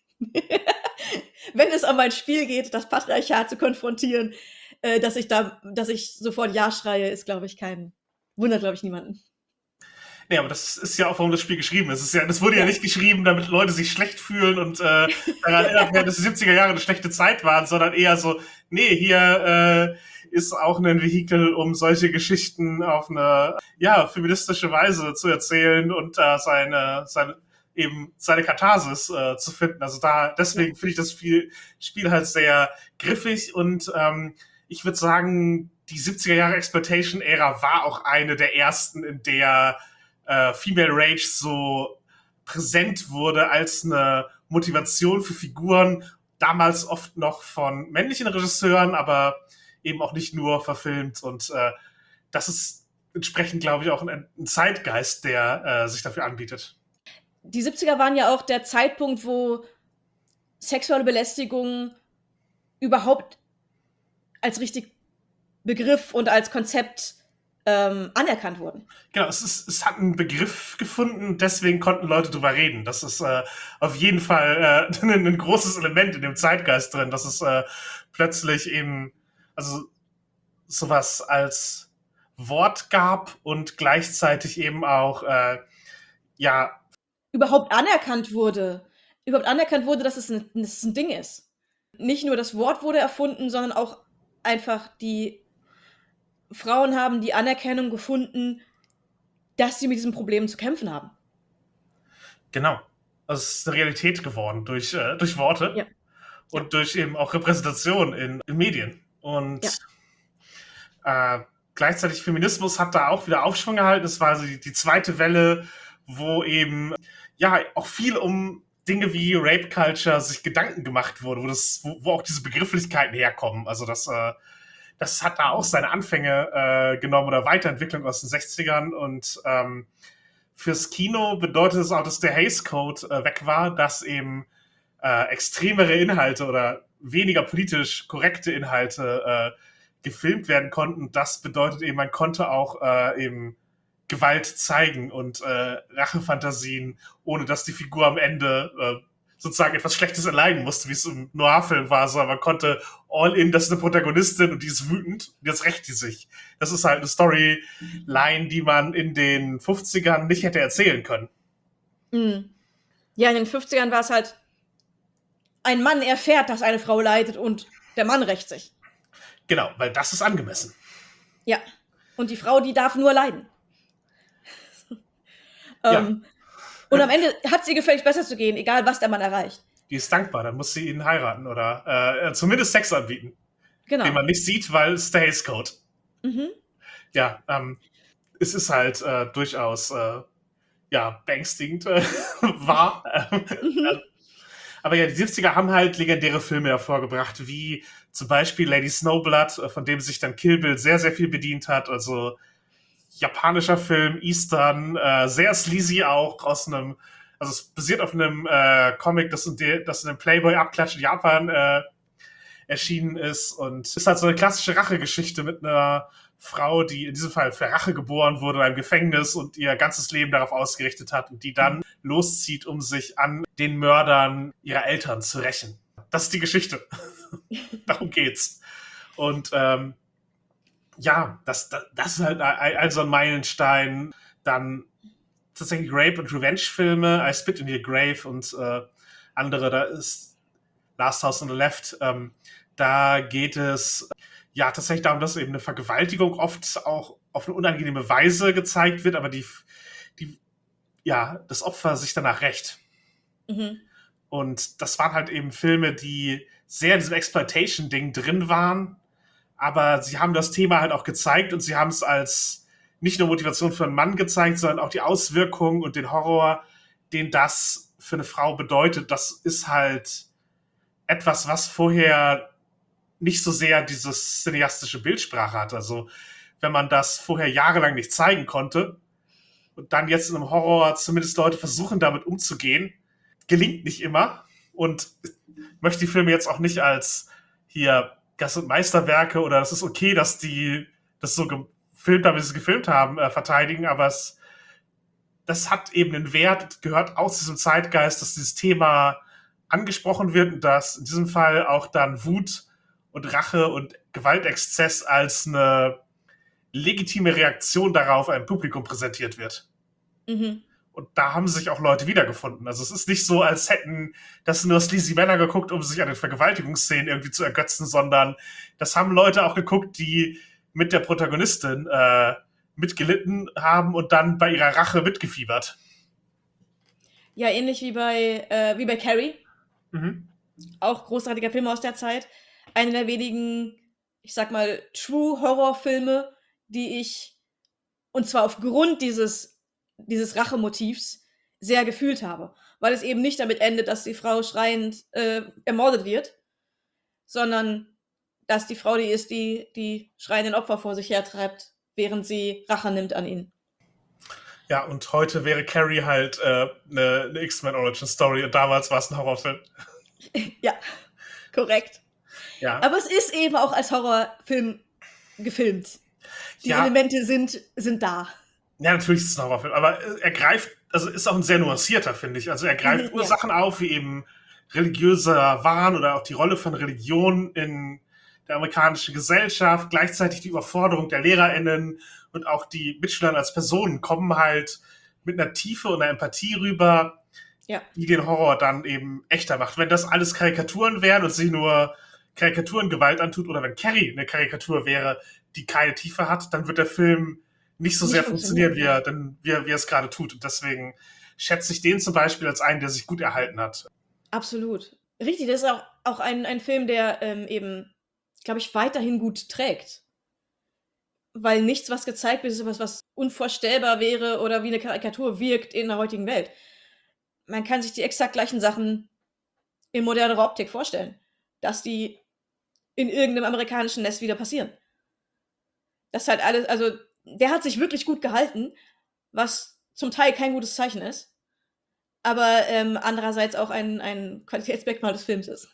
Speaker 2: wenn es um mein Spiel geht, das Patriarchat zu konfrontieren, äh, dass ich da, dass ich sofort Ja schreie, ist, glaube ich, kein, wundert, glaube ich, niemanden.
Speaker 3: Nee, aber das ist ja auch, warum das Spiel geschrieben ist. Es ist ja, das wurde ja. ja nicht geschrieben, damit Leute sich schlecht fühlen und äh, daran erinnert werden, dass die siebziger Jahre eine schlechte Zeit waren, sondern eher so, nee, hier äh, ist auch ein Vehikel, um solche Geschichten auf eine ja, feministische Weise zu erzählen und äh, seine, seine eben seine Katharsis äh, zu finden. Also da deswegen finde ich das Spiel, Spiel halt sehr griffig und ähm, ich würde sagen, die siebziger Jahre Exploitation-Ära war auch eine der ersten, in der äh, Female Rage so präsent wurde als eine Motivation für Figuren, damals oft noch von männlichen Regisseuren, aber eben auch nicht nur verfilmt. Und äh, das ist entsprechend, glaube ich, auch ein, ein Zeitgeist, der äh, sich dafür anbietet.
Speaker 2: Die siebziger waren ja auch der Zeitpunkt, wo sexuelle Belästigung überhaupt als richtig Begriff und als Konzept ähm, anerkannt wurden.
Speaker 3: Genau, es, ist, es hat einen Begriff gefunden, deswegen konnten Leute drüber reden. Das ist äh, auf jeden Fall äh, ein, ein großes Element in dem Zeitgeist drin, dass es äh, plötzlich eben also sowas als Wort gab und gleichzeitig eben auch äh, ja
Speaker 2: überhaupt anerkannt wurde. Überhaupt anerkannt wurde, dass es, ein, dass es ein Ding ist. Nicht nur das Wort wurde erfunden, sondern auch einfach die Frauen haben die Anerkennung gefunden, dass sie mit diesem Problem zu kämpfen haben.
Speaker 3: Genau. Also es ist eine Realität geworden durch, äh, durch Worte
Speaker 2: Ja.
Speaker 3: und
Speaker 2: Ja.
Speaker 3: durch eben auch Repräsentation in, in Medien. Und ja. äh, gleichzeitig Feminismus hat da auch wieder Aufschwung gehalten. Es war also die, die zweite Welle, wo eben ja auch viel um Dinge wie Rape Culture sich Gedanken gemacht wurde, wo, das, wo, wo auch diese Begrifflichkeiten herkommen. Also das, äh, das hat da auch seine Anfänge äh, genommen oder Weiterentwicklung aus den sechzigern und ähm, fürs Kino bedeutet es auch, dass der Hays Code äh, weg war, dass eben äh, extremere Inhalte oder weniger politisch korrekte Inhalte äh, gefilmt werden konnten. Das bedeutet eben, man konnte auch äh, eben Gewalt zeigen und äh, Rachefantasien, ohne dass die Figur am Ende äh, sozusagen etwas Schlechtes erleiden musste, wie es im Noir-Film war, sondern man konnte all in, das ist eine Protagonistin und die ist wütend und jetzt rächt die sich. Das ist halt eine Storyline, die man in den fünfzigern nicht hätte erzählen können.
Speaker 2: Mhm. Ja, in den fünfzigern war es halt, ein Mann erfährt, dass eine Frau leidet und der Mann rächt sich.
Speaker 3: Genau, weil das ist angemessen.
Speaker 2: Ja, und die Frau, die darf nur leiden.
Speaker 3: Ja.
Speaker 2: ähm, und am Ende hat sie gefälligst besser zu gehen, egal was der Mann erreicht.
Speaker 3: Die ist dankbar, dann muss sie ihn heiraten oder äh, zumindest Sex anbieten.
Speaker 2: Genau.
Speaker 3: Den man nicht sieht, weil es der Hays Code.
Speaker 2: Mhm.
Speaker 3: Ja, ähm, es ist halt äh, durchaus äh, ja, beängstigend äh, war.
Speaker 2: Mhm.
Speaker 3: Aber ja, die siebziger haben halt legendäre Filme hervorgebracht, wie zum Beispiel Lady Snowblood, von dem sich dann Kill Bill sehr, sehr viel bedient hat. Also japanischer Film, Eastern, äh, sehr sleazy auch, aus einem, also es basiert auf einem äh, Comic, das in, de, das in einem Playboy-Abklatsch in Japan äh, erschienen ist und ist halt so eine klassische Rachegeschichte mit einer Frau, die in diesem Fall für Rache geboren wurde in einem Gefängnis und ihr ganzes Leben darauf ausgerichtet hat und die dann loszieht, um sich an den Mördern ihrer Eltern zu rächen. Das ist die Geschichte. Darum geht's. Und ähm, ja, das, das, das ist halt ein, ein so ein Meilenstein. Dann tatsächlich Rape- und Revenge-Filme, I Spit in Your Grave und äh, andere, da ist Last House on the Left, ähm, da geht es ja tatsächlich darum, dass eben eine Vergewaltigung oft auch auf eine unangenehme Weise gezeigt wird, aber die, die ja, das Opfer sich danach rächt.
Speaker 2: Mhm.
Speaker 3: Und das waren halt eben Filme, die sehr in diesem Exploitation-Ding drin waren, aber sie haben das Thema halt auch gezeigt und sie haben es als nicht nur Motivation für einen Mann gezeigt, sondern auch die Auswirkungen und den Horror, den das für eine Frau bedeutet. Das ist halt etwas, was vorher nicht so sehr dieses cineastische Bildsprache hat. Also wenn man das vorher jahrelang nicht zeigen konnte und dann jetzt in einem Horror zumindest Leute versuchen, damit umzugehen, gelingt nicht immer. Und ich möchte die Filme jetzt auch nicht als hier Gast- und Meisterwerke oder das ist okay, dass die das so gefilmt haben, wie sie es gefilmt haben, äh, verteidigen, aber es, das hat eben einen Wert, gehört aus diesem Zeitgeist, dass dieses Thema angesprochen wird und dass in diesem Fall auch dann Wut und Rache und Gewaltexzess als eine legitime Reaktion darauf einem Publikum präsentiert wird.
Speaker 2: Mhm.
Speaker 3: Und da haben sich auch Leute wiedergefunden. Also es ist nicht so, als hätten das nur sleazy Männer geguckt, um sich an den Vergewaltigungsszenen irgendwie zu ergötzen, sondern das haben Leute auch geguckt, die mit der Protagonistin äh, mitgelitten haben und dann bei ihrer Rache mitgefiebert.
Speaker 2: Ja, ähnlich wie bei, äh, wie bei Carrie.
Speaker 3: Mhm.
Speaker 2: Auch großartiger Film aus der Zeit. Einer der wenigen, ich sag mal, True-Horror-Filme, die ich, und zwar aufgrund dieses, dieses Rachemotivs, sehr gefühlt habe. Weil es eben nicht damit endet, dass die Frau schreiend äh, ermordet wird, sondern dass die Frau die ist, die die schreienden Opfer vor sich hertreibt, während sie Rache nimmt an ihnen.
Speaker 3: Ja, und heute wäre Carrie halt äh, eine, eine X-Men-Origin-Story und damals war es ein Horrorfilm.
Speaker 2: Ja, korrekt.
Speaker 3: Ja.
Speaker 2: Aber es ist eben auch als Horrorfilm gefilmt. Die
Speaker 3: Ja.
Speaker 2: Elemente sind, sind da.
Speaker 3: Ja, natürlich ist es ein Horrorfilm, aber er greift, also ist auch ein sehr nuancierter, finde ich. Also er greift
Speaker 2: Mhm,
Speaker 3: Ursachen
Speaker 2: ja.
Speaker 3: auf, wie eben religiöser Wahn oder auch die Rolle von Religion in der amerikanischen Gesellschaft, gleichzeitig die Überforderung der LehrerInnen und auch die Mitschüler als Personen kommen halt mit einer Tiefe und einer Empathie rüber,
Speaker 2: Ja.
Speaker 3: die den Horror dann eben echter macht. Wenn das alles Karikaturen wären und sie nur Karikaturen Gewalt antut oder wenn Carrie eine Karikatur wäre, die keine Tiefe hat, dann wird der Film nicht so
Speaker 2: Nicht
Speaker 3: sehr funktionieren, wie
Speaker 2: funktionieren,
Speaker 3: er, denn, wie, er, wie er es gerade tut. Und deswegen schätze ich den zum Beispiel als einen, der sich gut erhalten hat.
Speaker 2: Absolut. Richtig, das ist auch, auch ein, ein Film, der ähm, eben, glaube ich, weiterhin gut trägt. Weil nichts, was gezeigt wird, ist etwas, was unvorstellbar wäre oder wie eine Karikatur wirkt in der heutigen Welt. Man kann sich die exakt gleichen Sachen in moderner Optik vorstellen, dass die in irgendeinem amerikanischen Nest wieder passieren. Das ist halt alles, also der hat sich wirklich gut gehalten, was zum Teil kein gutes Zeichen ist, aber ähm, andererseits auch ein, ein Qualitätsmerkmal des Films ist.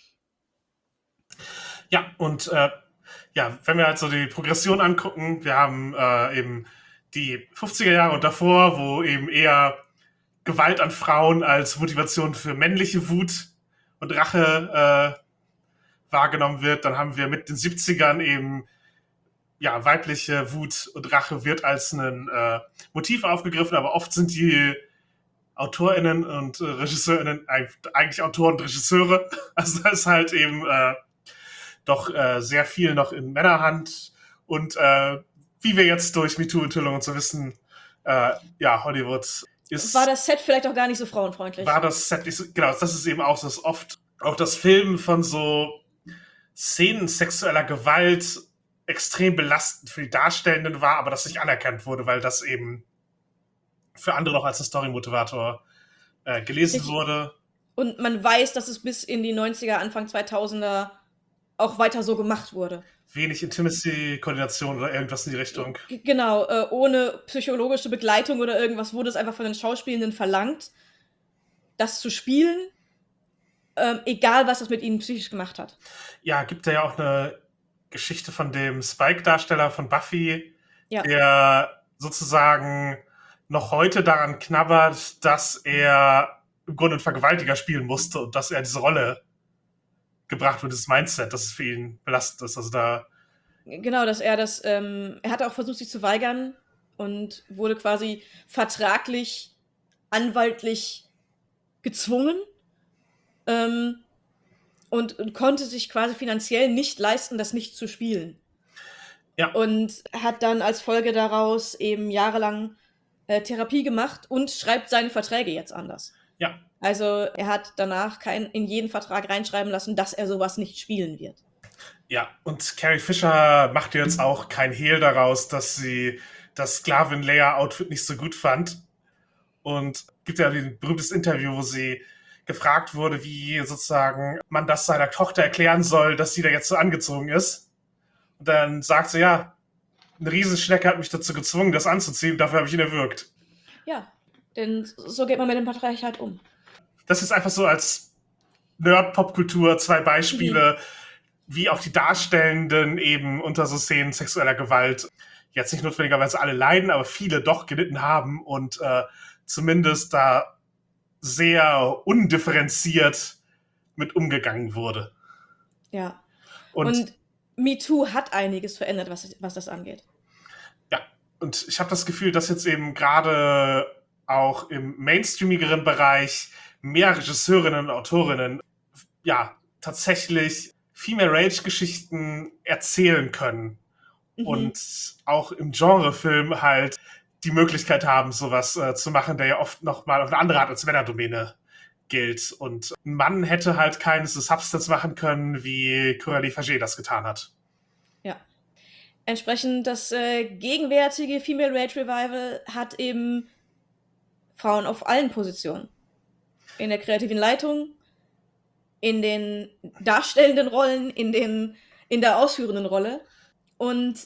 Speaker 3: Ja, und äh, ja, wenn wir halt so die Progression angucken, wir haben äh, eben die fünfziger Jahre und davor, wo eben eher Gewalt an Frauen als Motivation für männliche Wut und Rache äh, wahrgenommen wird. Dann haben wir mit den siebzigern eben ja, weibliche Wut und Rache wird als ein äh, Motiv aufgegriffen, aber oft sind die AutorInnen und äh, RegisseurInnen eigentlich Autoren und Regisseure. Also da ist halt eben äh, doch äh, sehr viel noch in Männerhand. Und äh, wie wir jetzt durch MeToo-Enthüllungen zu wissen, äh, ja, Hollywood ist...
Speaker 2: War das Set vielleicht auch gar nicht so frauenfreundlich?
Speaker 3: War das Set nicht so... Genau, das ist eben auch so, dass oft auch das Filmen von so Szenen sexueller Gewalt extrem belastend für die Darstellenden war, aber das nicht anerkannt wurde, weil das eben für andere noch als ein Story-Motivator äh, gelesen
Speaker 2: Ich,
Speaker 3: wurde.
Speaker 2: Und man weiß, dass es bis in die neunziger, Anfang zweitausender auch weiter so gemacht wurde.
Speaker 3: Wenig Intimacy-Koordination oder irgendwas in die Richtung.
Speaker 2: G genau, äh, ohne psychologische Begleitung oder irgendwas wurde es einfach von den Schauspielenden verlangt, das zu spielen, ähm, egal was das mit ihnen psychisch gemacht hat.
Speaker 3: Ja, gibt ja auch eine Geschichte von dem Spike-Darsteller von Buffy,
Speaker 2: ja.
Speaker 3: der sozusagen noch heute daran knabbert, dass er im Grunde einen Vergewaltiger spielen musste und dass er diese Rolle gebracht wird, dieses Mindset, dass es für ihn belastend ist. Also da
Speaker 2: genau, dass er das, ähm, er hatte auch versucht, sich zu weigern, und wurde quasi vertraglich, anwaltlich gezwungen ähm, und, und konnte sich quasi finanziell nicht leisten, das nicht zu spielen.
Speaker 3: Ja.
Speaker 2: Und hat dann als Folge daraus eben jahrelang äh, Therapie gemacht und schreibt seine Verträge jetzt anders.
Speaker 3: Ja.
Speaker 2: Also er hat danach kein, in jeden Vertrag reinschreiben lassen, dass er sowas nicht spielen wird.
Speaker 3: Ja, und Carrie Fisher macht jetzt auch kein Hehl daraus, dass sie das Sklavin-Leia-Outfit nicht so gut fand. Und gibt ja ein berühmtes Interview, wo sie gefragt wurde, wie sozusagen man das seiner Tochter erklären soll, dass sie da jetzt so angezogen ist. Und dann sagt sie, ja, eine Riesenschnecke hat mich dazu gezwungen, das anzuziehen, dafür habe ich ihn erwürgt.
Speaker 2: Ja, denn so geht man mit dem Patriarchat halt um.
Speaker 3: Das ist einfach so als Nerd-Popkultur zwei Beispiele, mhm. wie auch die Darstellenden eben unter so Szenen sexueller Gewalt jetzt nicht notwendigerweise alle leiden, aber viele doch gelitten haben und äh, zumindest da sehr undifferenziert mit umgegangen wurde.
Speaker 2: Ja.
Speaker 3: Und,
Speaker 2: und MeToo hat einiges verändert, was, was das angeht.
Speaker 3: Ja, und ich habe das Gefühl, dass jetzt eben gerade auch im mainstreamigeren Bereich mehr Regisseurinnen und Autorinnen ja tatsächlich Female Rage-Geschichten erzählen können. Mhm. Und auch im Genrefilm halt die Möglichkeit haben, sowas äh, zu machen, der ja oft nochmal auf eine andere Art als Männerdomäne gilt. Und ein Mann hätte halt keines Substance machen können, wie Coralie Faget das getan hat.
Speaker 2: Ja. Entsprechend das äh, gegenwärtige Female Rage Revival hat eben Frauen auf allen Positionen. In der kreativen Leitung, in den darstellenden Rollen, in, den, in der ausführenden Rolle. Und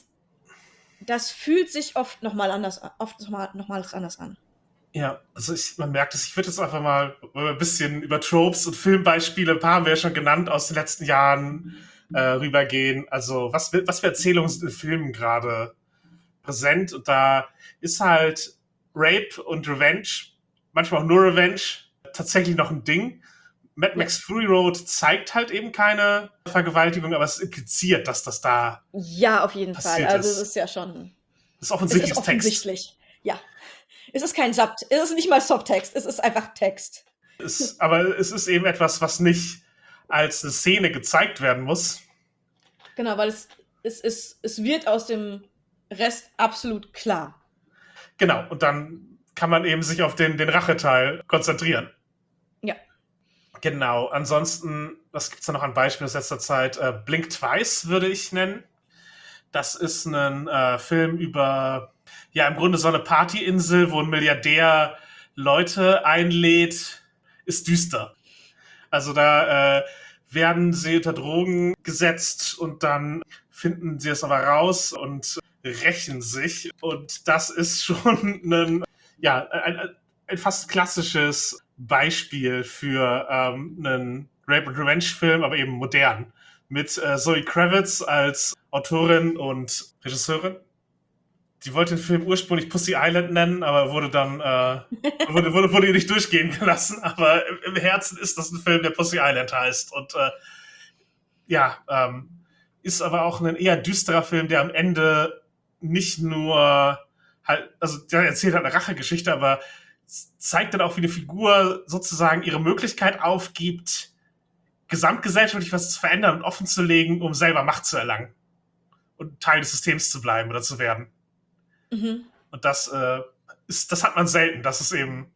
Speaker 2: das fühlt sich oft nochmal anders, oft nochmal, nochmals anders an.
Speaker 3: Ja, also ich, man merkt es, ich würde jetzt einfach mal ein bisschen über Tropes und Filmbeispiele, ein paar haben wir ja schon genannt, aus den letzten Jahren äh, rübergehen. Also was, was für Erzählungen sind in Filmen gerade präsent? Und da ist halt Rape und Revenge, manchmal auch nur Revenge, tatsächlich noch ein Ding. Mad Max Fury Road zeigt halt eben keine Vergewaltigung, aber es impliziert, dass das da
Speaker 2: Ja, auf jeden Fall. Also es ist ja schon...
Speaker 3: Das ist offensichtlich.
Speaker 2: Es ist offensichtlich, Text. Ja. Es ist kein Sub, es ist nicht mal Subtext, es ist einfach Text.
Speaker 3: Es, aber es ist eben etwas, was nicht als eine Szene gezeigt werden muss.
Speaker 2: Genau, weil es, es, es, es wird aus dem Rest absolut klar.
Speaker 3: Genau, und dann kann man eben sich auf den, den Racheteil konzentrieren.
Speaker 2: Ja.
Speaker 3: Genau, ansonsten, was gibt es da noch an Beispielen aus letzter Zeit? Äh, Blink Twice würde ich nennen. Das ist ein äh, Film über, ja, im Grunde so eine Partyinsel, wo ein Milliardär Leute einlädt, ist düster. Also da äh, werden sie unter Drogen gesetzt und dann finden sie es aber raus und rächen sich. Und das ist schon ein, ja, ein, ein fast klassisches Beispiel für ähm, einen Rape- and Revenge-Film, aber eben modern. Mit äh, Zoe Kravitz als Autorin und Regisseurin. Die wollte den Film ursprünglich Pussy Island nennen, aber wurde dann äh, wurde, wurde, wurde ihr nicht durchgehen gelassen. Aber im, im Herzen ist das ein Film, der Pussy Island heißt. Und äh, ja, ähm, ist aber auch ein eher düsterer Film, der am Ende nicht nur halt, also der erzählt halt eine Rachegeschichte, aber zeigt dann auch, wie eine Figur sozusagen ihre Möglichkeit aufgibt, gesamtgesellschaftlich was zu verändern und offen zu legen, um selber Macht zu erlangen und Teil des Systems zu bleiben oder zu werden.
Speaker 2: Mhm.
Speaker 3: Und das äh, ist, das hat man selten, dass es eben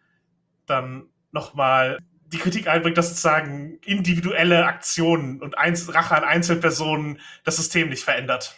Speaker 3: dann nochmal die Kritik einbringt, dass sozusagen individuelle Aktionen und Einzel- Rache an Einzelpersonen das System nicht verändert.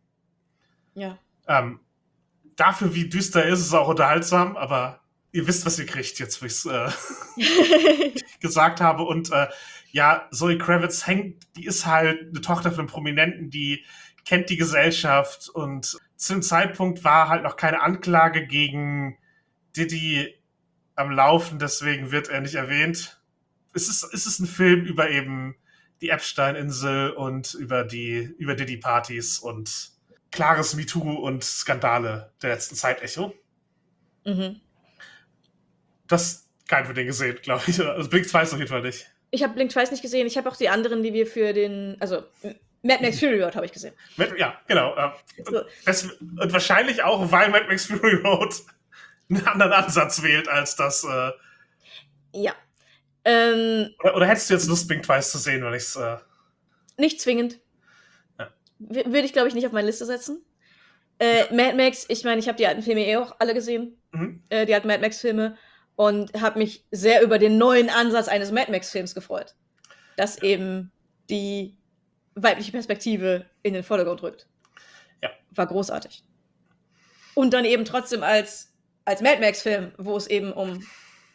Speaker 2: Ja.
Speaker 3: Ähm, dafür, wie düster ist, ist es auch unterhaltsam, aber ihr wisst, was ihr kriegt, jetzt, wo ich es äh, gesagt habe. Und äh, ja, Zoe Kravitz hängt, die ist halt eine Tochter von einem Prominenten, die kennt die Gesellschaft und zu dem Zeitpunkt war halt noch keine Anklage gegen Diddy am Laufen, deswegen wird er nicht erwähnt. Es ist, es ist ein Film über eben die Epstein-Insel und über die über Diddy-Partys und klares MeToo und Skandale der letzten Zeit Echo.
Speaker 2: Mhm.
Speaker 3: Du hast keinen von denen gesehen, glaube ich. Also Blink Twice auf jeden Fall nicht.
Speaker 2: Ich habe Blink Twice nicht gesehen. Ich habe auch die anderen, die wir für den, also Mad Max Fury Road habe ich gesehen.
Speaker 3: Mit, ja, genau. Äh,
Speaker 2: So.
Speaker 3: das, und wahrscheinlich auch, weil Mad Max Fury Road einen anderen Ansatz wählt als das. Äh,
Speaker 2: Ja. Ähm,
Speaker 3: oder, oder hättest du jetzt Lust, Blink Twice zu sehen, wenn ich's. Äh,
Speaker 2: nicht zwingend.
Speaker 3: Ja.
Speaker 2: W- Würde ich, glaube ich, nicht auf meine Liste setzen. Äh, Mad Max, ich meine, ich habe die alten Filme eh auch alle gesehen.
Speaker 3: mhm.
Speaker 2: Äh, die alten Mad Max-Filme. Und habe mich sehr über den neuen Ansatz eines Mad Max-Films gefreut. Das eben die weibliche Perspektive in den Vordergrund rückt.
Speaker 3: Ja.
Speaker 2: War großartig. Und dann eben trotzdem als, als Mad Max-Film, wo es eben um,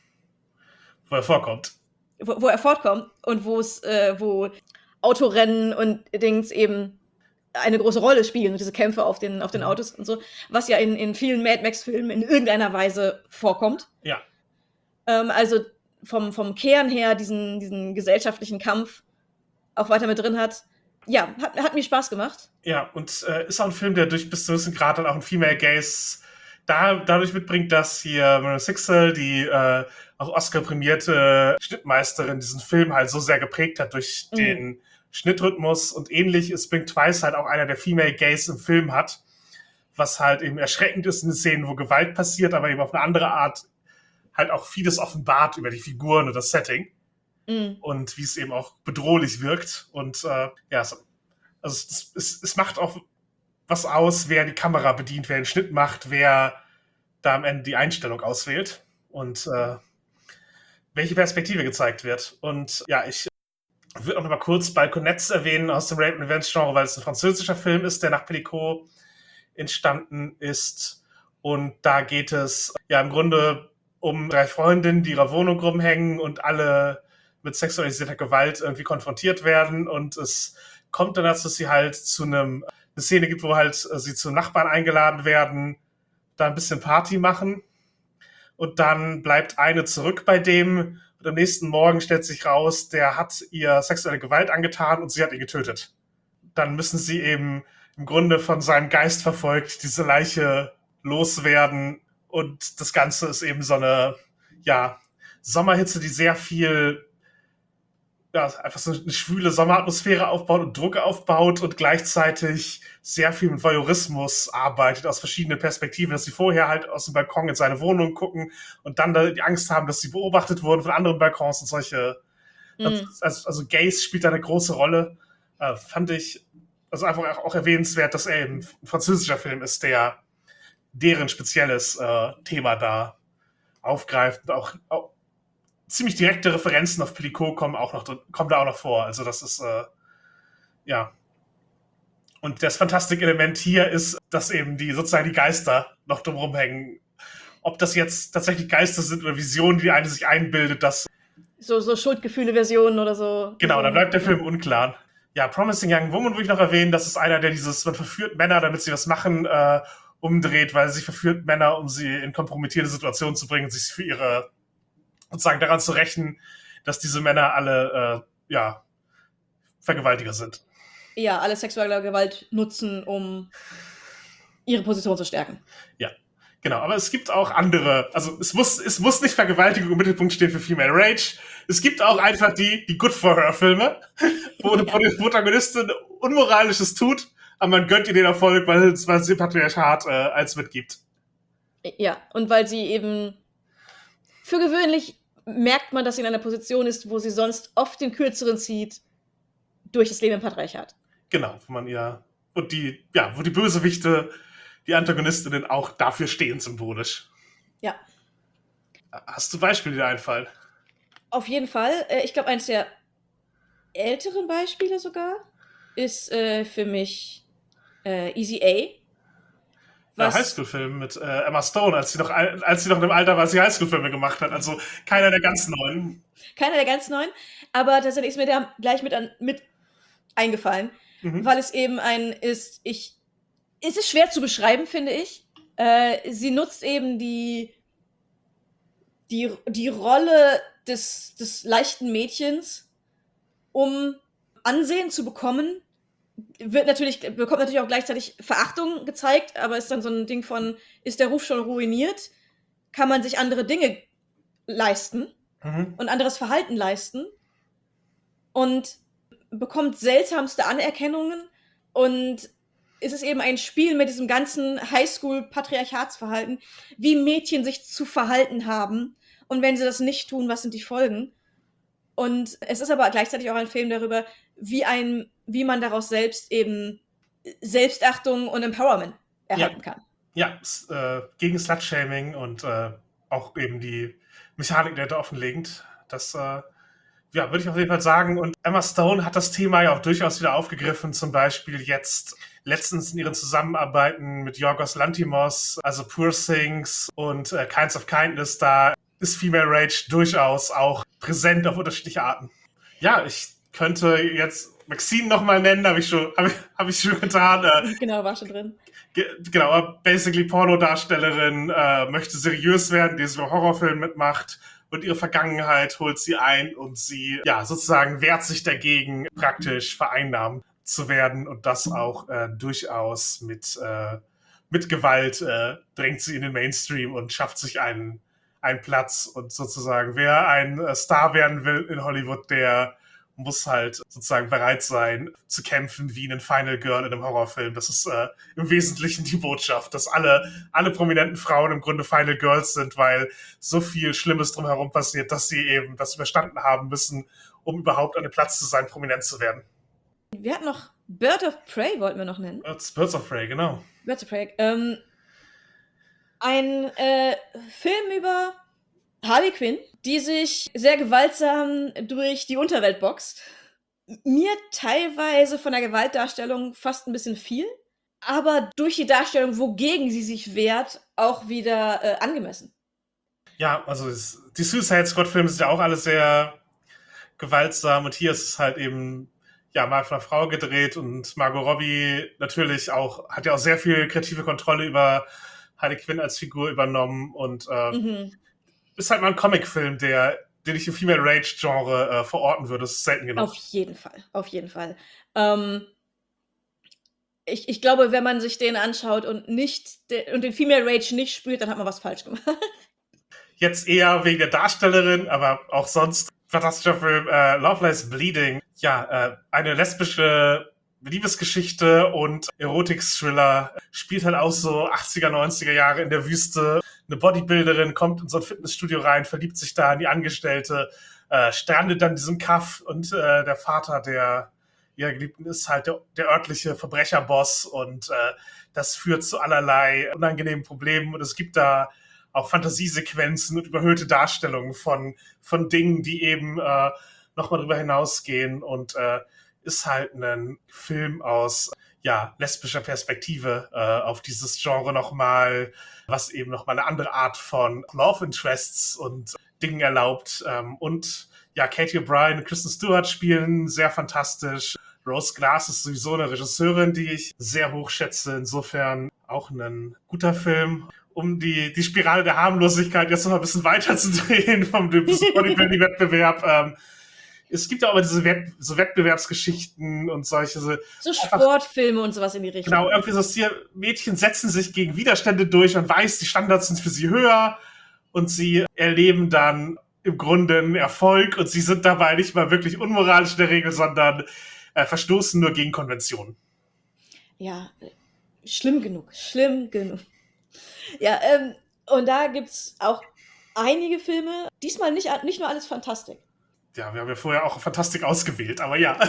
Speaker 3: Wo er vorkommt.
Speaker 2: wo, wo er fortkommt und wo es, äh, wo Autorennen und Dings eben eine große Rolle spielen und diese Kämpfe auf den, auf den
Speaker 3: Mhm.
Speaker 2: Autos und so, was ja in, in vielen Mad Max-Filmen in irgendeiner Weise vorkommt.
Speaker 3: Ja.
Speaker 2: Ähm, also vom, vom Kern her diesen, diesen gesellschaftlichen Kampf auch weiter mit drin hat. Ja, hat, hat mir Spaß gemacht.
Speaker 3: Ja, und äh, ist auch ein Film, der durch bis zu einem gewissen Grad dann auch ein Female Gaze da, dadurch mitbringt, dass hier Mary Sixel, die äh, auch Oscar-prämierte Schnittmeisterin, diesen Film halt so sehr geprägt hat durch
Speaker 2: Mhm.
Speaker 3: den Schnittrhythmus. Und ähnlich ist Blink Twice halt auch einer, der Female Gaze im Film hat, was halt eben erschreckend ist in den Szenen, wo Gewalt passiert, aber eben auf eine andere Art halt auch vieles offenbart über die Figuren und das Setting.
Speaker 2: Mhm.
Speaker 3: Und wie es eben auch bedrohlich wirkt. Und äh, ja, es, also es, es, es macht auch was aus, wer die Kamera bedient, wer den Schnitt macht, wer da am Ende die Einstellung auswählt und äh, welche Perspektive gezeigt wird. Und ja, ich würde auch noch mal kurz Balconettes erwähnen aus dem Rape-and-Revenge-Genre, weil es ein französischer Film ist, der nach Pellicot entstanden ist. Und da geht es ja im Grunde um drei Freundinnen, die ihrer Wohnung rumhängen und alle mit sexualisierter Gewalt irgendwie konfrontiert werden. Und es kommt dann dazu, dass sie halt zu einem, eine Szene gibt, wo halt äh, sie zu Nachbarn eingeladen werden, da ein bisschen Party machen. Und dann bleibt eine zurück bei dem. Und am nächsten Morgen stellt sich raus, der hat ihr sexuelle Gewalt angetan und sie hat ihn getötet. Dann müssen sie eben im Grunde von seinem Geist verfolgt diese Leiche loswerden. Und das Ganze ist eben so eine, ja, Sommerhitze, die sehr viel, ja, einfach so eine schwüle Sommeratmosphäre aufbaut und Druck aufbaut und gleichzeitig sehr viel mit Voyeurismus arbeitet aus verschiedenen Perspektiven, dass sie vorher halt aus dem Balkon in seine Wohnung gucken und dann da die Angst haben, dass sie beobachtet wurden von anderen Balkons und solche,
Speaker 2: Mhm.
Speaker 3: also, also Gaze spielt da eine große Rolle, äh, fand ich, also einfach auch erwähnenswert, dass er eben ein französischer Film ist, der deren spezielles äh, Thema da aufgreift und auch, auch ziemlich direkte Referenzen auf Pellicot kommen auch noch kommen da auch noch vor. Also das ist äh, ja. Und das Fantastik-Element hier ist, dass eben die sozusagen die Geister noch drumherum hängen. Ob das jetzt tatsächlich Geister sind oder Visionen, die eine sich einbildet, das
Speaker 2: So, so Schuldgefühle-Versionen oder so.
Speaker 3: genau, da
Speaker 2: so.
Speaker 3: bleibt der Film unklar. Ja, Promising Young Woman würde ich noch erwähnen, das ist einer, der dieses, man verführt Männer, damit sie was machen, äh, umdreht, weil sie verführt Männer, um sie in kompromittierende Situationen zu bringen und sich für ihre, sozusagen daran zu rächen, dass diese Männer alle, äh, ja, Vergewaltiger sind.
Speaker 2: Ja, alle sexuelle Gewalt nutzen, um ihre Position zu stärken.
Speaker 3: Ja, genau. Aber es gibt auch andere, also es muss, es muss nicht Vergewaltigung im Mittelpunkt stehen für Female Rage. Es gibt auch einfach die, die Good for Her Filme, wo eine Protagonistin Unmoralisches tut, aber man gönnt ihr den Erfolg, weil, weil sie Patriarchat äh, als mitgibt.
Speaker 2: Ja, und weil sie eben für gewöhnlich merkt man, dass sie in einer Position ist, wo sie sonst oft den Kürzeren zieht durch das Leben im Patriarchat.
Speaker 3: Genau, wo man ihr, und die, ja, wo die Bösewichte, die Antagonistinnen auch dafür stehen symbolisch.
Speaker 2: Ja.
Speaker 3: Hast du Beispiele, die dir einfallen?
Speaker 2: Auf jeden Fall. Äh, ich glaube, eines der älteren Beispiele sogar ist äh, für mich äh, Easy A.
Speaker 3: Ja, Highschool-Film mit äh, Emma Stone, als sie, noch, als sie noch in dem Alter war, als sie Highschool-Filme gemacht hat. Also keiner der ganz neuen.
Speaker 2: Keiner der ganz neuen, aber tatsächlich ist mir der gleich mit, an, mit eingefallen, mhm. weil es eben ein ist, ich, es ist schwer zu beschreiben, finde ich. Äh, sie nutzt eben die, die, die Rolle des, des leichten Mädchens, um Ansehen zu bekommen. Wird natürlich, bekommt natürlich auch gleichzeitig Verachtung gezeigt, aber ist dann so ein Ding von, ist der Ruf schon ruiniert? Kann man sich andere Dinge leisten mhm. und anderes Verhalten leisten? Und bekommt seltsamste Anerkennungen und es ist eben ein Spiel mit diesem ganzen Highschool-Patriarchatsverhalten, wie Mädchen sich zu verhalten haben und wenn sie das nicht tun, was sind die Folgen? Und es ist aber gleichzeitig auch ein Film darüber, wie ein, wie man daraus selbst eben Selbstachtung und Empowerment erhalten
Speaker 3: Ja.
Speaker 2: kann.
Speaker 3: Ja, s- äh, gegen Slut-Shaming und äh, auch eben die Mechanik dahinter offenlegend. Das äh, ja, würde ich auf jeden Fall sagen. Und Emma Stone hat das Thema ja auch durchaus wieder aufgegriffen, zum Beispiel jetzt letztens in ihren Zusammenarbeiten mit Yorgos Lanthimos, also Poor Things und äh, Kinds of Kindness, da ist Female Rage durchaus auch präsent auf unterschiedliche Arten. Ja, ich könnte jetzt Maxine nochmal nennen, habe ich schon, habe ich, hab ich schon getan. Äh,
Speaker 2: Genau, war schon drin.
Speaker 3: ge- genau, basically Pornodarstellerin, äh, möchte seriös werden, die so einen Horrorfilm mitmacht und ihre Vergangenheit holt sie ein und sie, ja, sozusagen wehrt sich dagegen, praktisch vereinnahmt zu werden und das auch äh, durchaus mit, äh, mit Gewalt äh, drängt sie in den Mainstream und schafft sich einen, einen Platz und sozusagen, wer ein äh, Star werden will in Hollywood, der muss halt sozusagen bereit sein, zu kämpfen wie ein Final Girl in einem Horrorfilm. Das ist äh, im Wesentlichen die Botschaft, dass alle, alle prominenten Frauen im Grunde Final Girls sind, weil so viel Schlimmes drumherum passiert, dass sie eben das überstanden haben müssen, um überhaupt an dem Platz zu sein, prominent zu werden.
Speaker 2: Wir hatten noch Bird of Prey, wollten wir noch nennen.
Speaker 3: Birds, Birds of Prey, genau.
Speaker 2: Birds of Prey. Ähm, ein äh, Film über Harley Quinn, die sich sehr gewaltsam durch die Unterwelt boxt. Mir teilweise von der Gewaltdarstellung fast ein bisschen viel, aber durch die Darstellung, wogegen sie sich wehrt, auch wieder äh, angemessen.
Speaker 3: Ja, also es, die Suicide Squad-Filme sind ja auch alle sehr gewaltsam und hier ist es halt eben ja mal von einer Frau gedreht und Margot Robbie natürlich auch, hat ja auch sehr viel kreative Kontrolle über Harley Quinn als Figur übernommen und äh,
Speaker 2: Mhm.
Speaker 3: ist halt mal ein Comicfilm, der, den ich im Female Rage-Genre äh, verorten würde. Das ist selten genug.
Speaker 2: Auf jeden Fall, auf jeden Fall. Ähm, ich, ich glaube, wenn man sich den anschaut und nicht de und den Female Rage nicht spürt, dann hat man was falsch gemacht.
Speaker 3: Jetzt eher wegen der Darstellerin, aber auch sonst fantastischer Film. Äh, Love Lies Bleeding. Ja, äh, eine lesbische Liebesgeschichte und Erotik-Thriller. Spielt halt auch so achtziger, neunziger Jahre in der Wüste. Eine Bodybuilderin kommt in so ein Fitnessstudio rein, verliebt sich da in die Angestellte, äh, strandet dann in diesem Kaff und äh, der Vater der ihrer Geliebten ist halt der, der örtliche Verbrecherboss und äh, das führt zu allerlei unangenehmen Problemen und es gibt da auch Fantasiesequenzen und überhöhte Darstellungen von, von Dingen, die eben äh, nochmal drüber hinausgehen und äh, ist halt ein Film aus ja, lesbischer Perspektive äh, auf dieses Genre nochmal, was eben nochmal eine andere Art von Love Interests und Dingen erlaubt. Ähm, und ja, Katie O'Brien und Kristen Stewart spielen sehr fantastisch. Rose Glass ist sowieso eine Regisseurin, die ich sehr hoch schätze. Insofern auch ein guter Film, um die, die Spirale der Harmlosigkeit jetzt noch ein bisschen weiter zu drehen vom Bodybuilding-Wettbewerb. Ähm, es gibt ja auch immer diese Wett so Wettbewerbsgeschichten und solche. So,
Speaker 2: so Sportfilme und sowas in die Richtung.
Speaker 3: Genau, irgendwie so hier, Mädchen setzen sich gegen Widerstände durch und weiß, die Standards sind für sie höher und sie erleben dann im Grunde einen Erfolg und sie sind dabei nicht mal wirklich unmoralisch in der Regel, sondern äh, verstoßen nur gegen Konventionen.
Speaker 2: Ja, schlimm genug, schlimm genug. Ja, ähm, und da gibt's auch einige Filme, diesmal nicht, nicht nur alles Fantastik.
Speaker 3: Ja, wir haben ja vorher auch Fantastik ausgewählt, aber ja.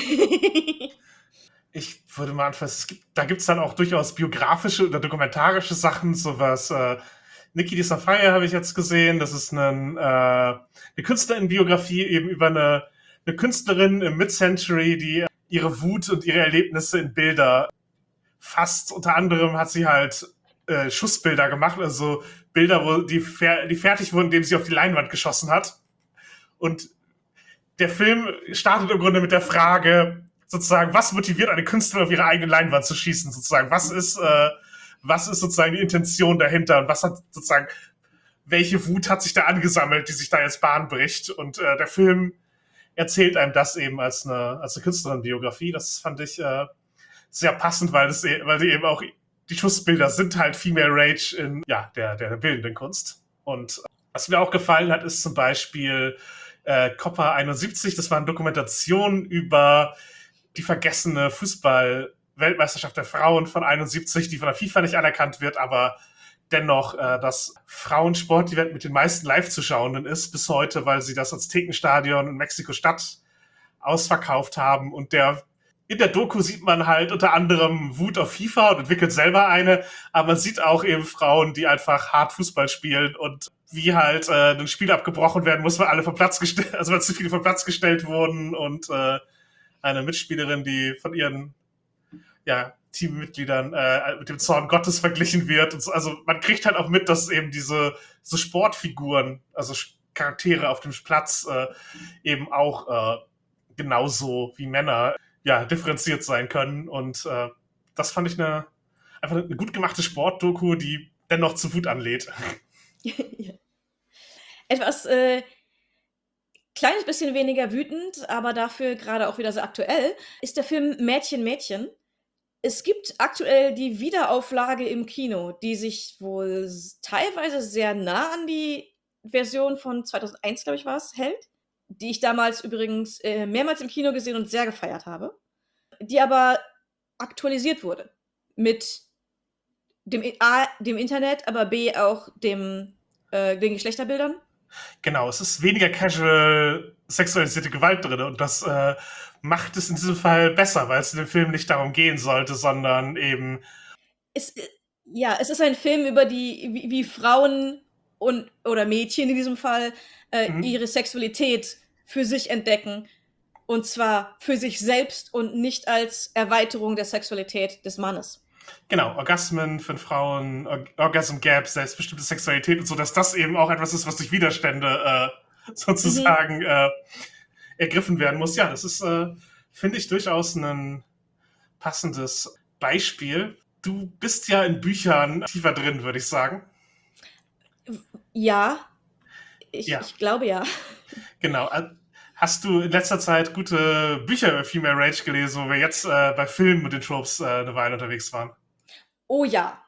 Speaker 3: Ich würde mal anfangen, es gibt, da gibt es dann auch durchaus biografische oder dokumentarische Sachen, sowas. Äh, Nikki DeSafaya habe ich jetzt gesehen, das ist ein, äh, eine Künstlerinnenbiografie eben über eine, eine Künstlerin im Mid-Century, die ihre Wut und ihre Erlebnisse in Bilder fasst. Unter anderem hat sie halt äh, Schussbilder gemacht, also Bilder, wo die, fer die fertig wurden, indem sie auf die Leinwand geschossen hat. Und der Film startet im Grunde mit der Frage, sozusagen, was motiviert eine Künstlerin auf ihre eigene Leinwand zu schießen, sozusagen, was ist, äh, was ist sozusagen die Intention dahinter und was hat sozusagen, welche Wut hat sich da angesammelt, die sich da jetzt Bahn bricht und äh, der Film erzählt einem das eben als eine, als eine Künstlerin-Biografie, das fand ich äh, sehr passend, weil das, weil die eben auch, die Schussbilder sind halt Female Rage in, ja, der, der bildenden Kunst und was mir auch gefallen hat, ist zum Beispiel äh, Copa einundsiebzig. Das war eine Dokumentation über die vergessene Fußball-Weltmeisterschaft der Frauen von einundsiebzig, die von der FIFA nicht anerkannt wird, aber dennoch äh, das Frauensport-Event mit den meisten Live-Zuschauenden ist bis heute, weil sie das Aztekenstadion in Mexiko-Stadt ausverkauft haben. Und der in der Doku sieht man halt unter anderem Wut auf FIFA und entwickelt selber eine, aber man sieht auch eben Frauen, die einfach hart Fußball spielen und wie halt äh, ein Spiel abgebrochen werden muss, weil alle vom Platz gestellt, also weil zu viele vom Platz gestellt wurden und äh, eine Mitspielerin, die von ihren ja, Teammitgliedern äh, mit dem Zorn Gottes verglichen wird. Und so. Also man kriegt halt auch mit, dass eben diese so Sportfiguren, also Charaktere auf dem Platz äh, eben auch äh, genauso wie Männer ja, differenziert sein können. Und äh, das fand ich eine einfach eine gut gemachte Sportdoku, die dennoch zu Wut anlädt.
Speaker 2: Ja. Etwas äh, kleines bisschen weniger wütend, aber dafür gerade auch wieder so aktuell, ist der Film Mädchen, Mädchen. Es gibt aktuell die Wiederauflage im Kino, die sich wohl s- teilweise sehr nah an die Version von zweitausendeins, glaube ich, war es, hält. Die ich damals übrigens äh, mehrmals im Kino gesehen und sehr gefeiert habe. Die aber aktualisiert wurde. Mit dem I- A, dem Internet, aber B auch dem, äh, den Geschlechterbildern.
Speaker 3: Genau, es ist weniger casual sexualisierte Gewalt drin und das äh, macht es in diesem Fall besser, weil es in dem Film nicht darum gehen sollte, sondern eben
Speaker 2: Es, äh, ja, es ist ein Film über die, wie, wie Frauen und oder Mädchen in diesem Fall äh,
Speaker 3: mhm,
Speaker 2: ihre Sexualität für sich entdecken. Und zwar für sich selbst und nicht als Erweiterung der Sexualität des Mannes.
Speaker 3: genau, Orgasmen für Frauen, Org Orgasm Gaps, selbstbestimmte Sexualität und so, dass das eben auch etwas ist, was durch Widerstände äh,
Speaker 2: Mhm.
Speaker 3: sozusagen äh, ergriffen werden muss. Ja, das ist, äh, finde ich, durchaus ein passendes Beispiel. Du bist ja in Büchern tiefer drin, würde ich sagen.
Speaker 2: Ja, ich,
Speaker 3: Ja,
Speaker 2: ich glaube ja.
Speaker 3: genau. Äh, Hast du in letzter Zeit gute Bücher über Female Rage gelesen, wo wir jetzt äh, bei Filmen mit den Tropes äh, eine Weile unterwegs waren?
Speaker 2: Oh ja.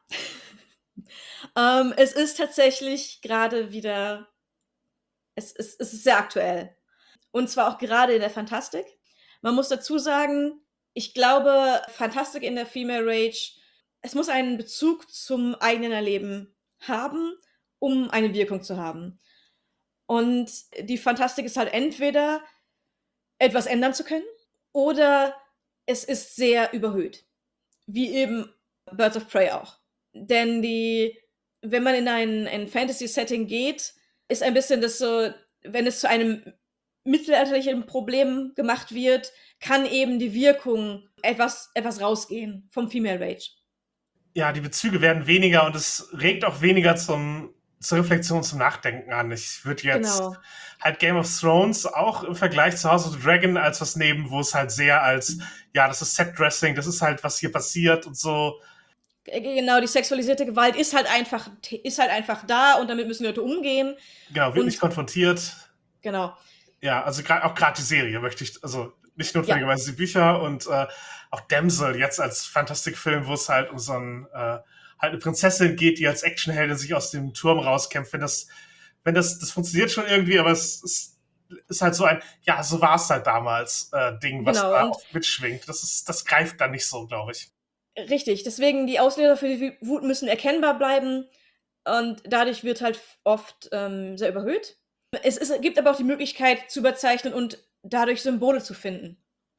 Speaker 2: ähm, es ist tatsächlich gerade wieder, es, es, es ist sehr aktuell. Und zwar auch gerade in der Fantastik. Man muss dazu sagen, ich glaube, Fantastik in der Female Rage, es muss einen Bezug zum eigenen Erleben haben, um eine Wirkung zu haben. Und die Fantastik ist halt entweder etwas ändern zu können oder es ist sehr überhöht. Wie eben Birds of Prey auch. Denn die, wenn man in ein, ein Fantasy-Setting geht, ist ein bisschen das so, wenn es zu einem mittelalterlichen Problem gemacht wird, kann eben die Wirkung etwas, etwas rausgehen vom Female Rage.
Speaker 3: Ja, die Bezüge werden weniger und es regt auch weniger zum, zur Reflexion, zum Nachdenken an. Ich würde jetzt
Speaker 2: Genau.
Speaker 3: halt Game of Thrones auch im Vergleich zu House of the Dragon als was nehmen, wo es halt sehr als, ja, das ist Set-Dressing, das ist halt, was hier passiert und so.
Speaker 2: G- Genau, die sexualisierte Gewalt ist halt einfach, ist halt einfach da und damit müssen Leute umgehen.
Speaker 3: Genau, wird nicht
Speaker 2: Und
Speaker 3: konfrontiert.
Speaker 2: genau.
Speaker 3: Ja, also gra- auch gerade die Serie möchte ich, also nicht
Speaker 2: Ja,
Speaker 3: notwendigerweise die Bücher und äh, auch Damsel jetzt als Fantastikfilm, wo es halt um so ein, äh, halt eine Prinzessin geht, die als Actionheldin sich aus dem Turm rauskämpft. Wenn das, wenn das, das funktioniert schon irgendwie, aber es, es ist halt so ein, ja, so war es halt damals äh, Ding, was
Speaker 2: genau.
Speaker 3: da
Speaker 2: Und
Speaker 3: auch mitschwingt. Das ist, das greift dann nicht so, glaube ich.
Speaker 2: richtig. Deswegen, die Auslöser für die Wut müssen erkennbar bleiben. Und dadurch wird halt oft ähm, sehr überhöht. Es ist, gibt aber auch die Möglichkeit zu überzeichnen und dadurch Symbole zu finden.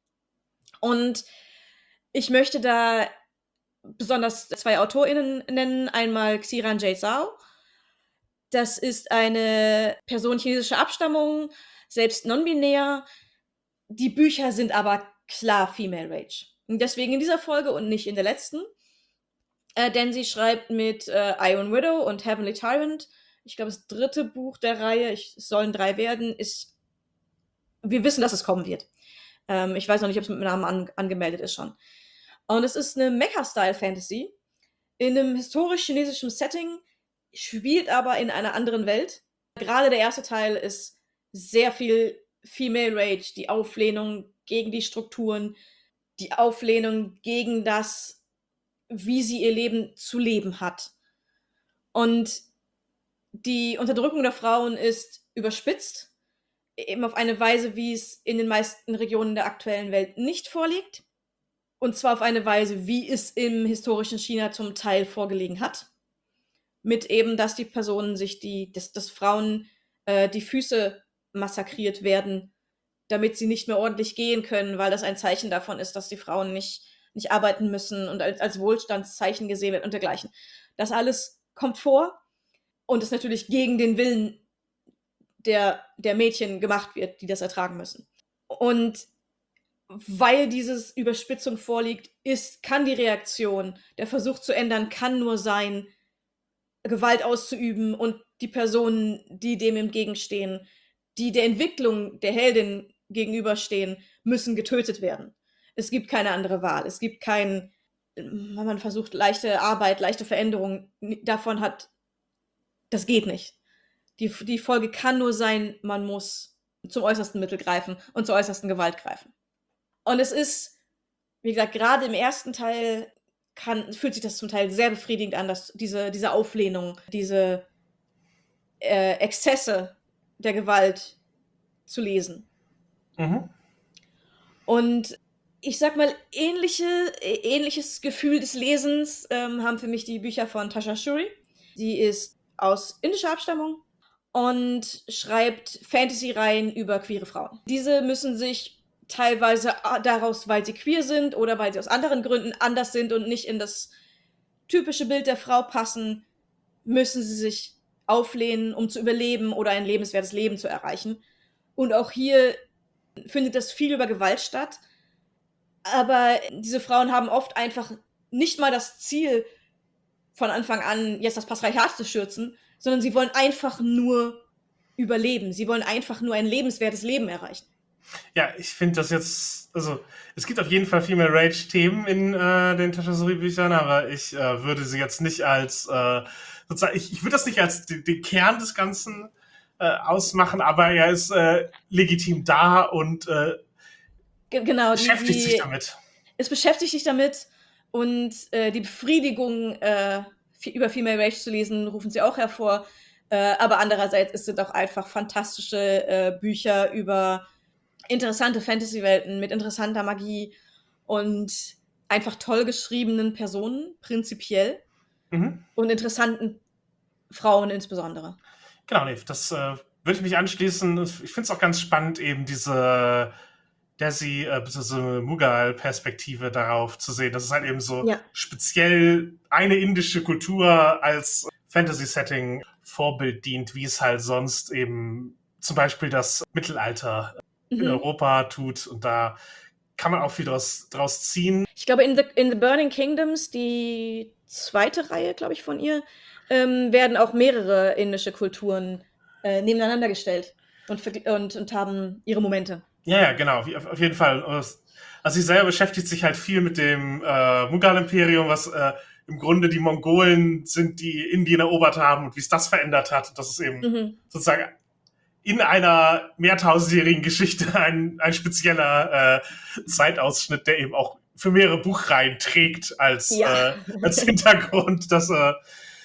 Speaker 2: Und ich möchte da besonders zwei AutorInnen nennen. Einmal Xiran Jay Zhao. Das ist eine Person chinesischer Abstammung, selbst non-binär. Die Bücher sind aber klar Female Rage. Und deswegen in dieser Folge und nicht in der letzten. Äh, denn sie schreibt mit äh, Iron Widow und Heavenly Tyrant. Ich glaube, das dritte Buch der Reihe, ich, es sollen drei werden, ist. Wir wissen, dass es kommen wird. Ähm, ich weiß noch nicht, ob es mit dem Namen an, angemeldet ist schon. Und es ist eine Mecha-Style-Fantasy in einem historisch-chinesischen Setting, spielt aber in einer anderen Welt. Gerade der erste Teil ist sehr viel Female Rage, die Auflehnung gegen die Strukturen, die Auflehnung gegen das, wie sie ihr Leben zu leben hat. Und die Unterdrückung der Frauen ist überspitzt. eben auf eine Weise, wie es in den meisten Regionen der aktuellen Welt nicht vorliegt. Und zwar auf eine Weise, wie es im historischen China zum Teil vorgelegen hat. Mit eben, dass die Personen sich die, dass, dass Frauen äh, die Füße massakriert werden, damit sie nicht mehr ordentlich gehen können, weil das ein Zeichen davon ist, dass die Frauen nicht, nicht arbeiten müssen und als, als Wohlstandszeichen gesehen wird und dergleichen. Das alles kommt vor und ist natürlich gegen den Willen der, der Mädchen gemacht wird, die das ertragen müssen. Und weil diese Überspitzung vorliegt, ist, kann die Reaktion, der Versuch zu ändern, kann nur sein, Gewalt auszuüben und die Personen, die dem entgegenstehen, die der Entwicklung der Heldin gegenüberstehen, müssen getötet werden. Es gibt keine andere Wahl. Es gibt kein, wenn man versucht, leichte Arbeit, leichte Veränderung davon hat, das geht nicht. Die, die Folge kann nur sein, man muss zum äußersten Mittel greifen und zur äußersten Gewalt greifen. Und es ist, wie gesagt, gerade im ersten Teil kann, fühlt sich das zum Teil sehr befriedigend an, dass diese, diese Auflehnung, diese äh, Exzesse der Gewalt zu lesen.
Speaker 3: Mhm.
Speaker 2: Und ich sag mal, ähnliche, ähnliches Gefühl des Lesens ähm, haben für mich die Bücher von Tasha Shuri. Die ist aus indischer Abstammung und schreibt Fantasy-Reihen über queere Frauen. Diese müssen sich teilweise daraus, weil sie queer sind oder weil sie aus anderen Gründen anders sind und nicht in das typische Bild der Frau passen, müssen sie sich auflehnen, um zu überleben oder ein lebenswertes Leben zu erreichen. Und auch hier findet das viel über Gewalt statt. Aber diese Frauen haben oft einfach nicht mal das Ziel, von Anfang an jetzt das Patriarchat zu stürzen, sondern sie wollen einfach nur überleben. Sie wollen einfach nur ein lebenswertes Leben erreichen.
Speaker 3: Ja, ich finde das jetzt, also es gibt auf jeden Fall Female Rage-Themen in äh, den Tasha Shuri-Büchern, aber ich äh, würde sie jetzt nicht als, äh, sozusagen, ich, ich würde das nicht als den, den Kern des Ganzen äh, ausmachen, aber er ist äh, legitim da und äh,
Speaker 2: G- genau,
Speaker 3: beschäftigt
Speaker 2: die,
Speaker 3: sich damit.
Speaker 2: Es beschäftigt sich damit und äh, die Befriedigung, äh, über Female Rage zu lesen, rufen sie auch hervor. Äh, aber andererseits es sind auch einfach fantastische äh, Bücher über interessante Fantasy-Welten mit interessanter Magie und einfach toll geschriebenen Personen, prinzipiell.
Speaker 3: Mhm.
Speaker 2: Und interessanten Frauen insbesondere.
Speaker 3: Genau, nee, das äh, würde ich mich anschließen. Ich finde es auch ganz spannend, eben diese Desi, äh, bzw. Mughal-Perspektive darauf zu sehen. Das ist halt eben so
Speaker 2: Ja. speziell
Speaker 3: eine indische Kultur als Fantasy-Setting Vorbild dient, wie es halt sonst eben zum Beispiel das Mittelalter in
Speaker 2: Mhm.
Speaker 3: Europa tut. Und da kann man auch viel draus, draus ziehen.
Speaker 2: Ich glaube, in the, in the Burning Kingdoms, die zweite Reihe, glaube ich, von ihr, ähm, werden auch mehrere indische Kulturen äh, nebeneinander gestellt und, vergl- und, und haben ihre Momente.
Speaker 3: Ja, ja, genau, wie- auf, auf jeden Fall. Also sie selber beschäftigt sich halt viel mit dem äh, Mughal-Imperium, was äh, im Grunde die Mongolen sind, die Indien erobert haben und wie es das verändert hat. Das ist eben
Speaker 2: Mhm.
Speaker 3: sozusagen in einer mehrtausendjährigen Geschichte ein, ein spezieller äh, Zeitausschnitt, der eben auch für mehrere Buchreihen trägt als,
Speaker 2: Ja.
Speaker 3: äh, als Hintergrund, dass äh,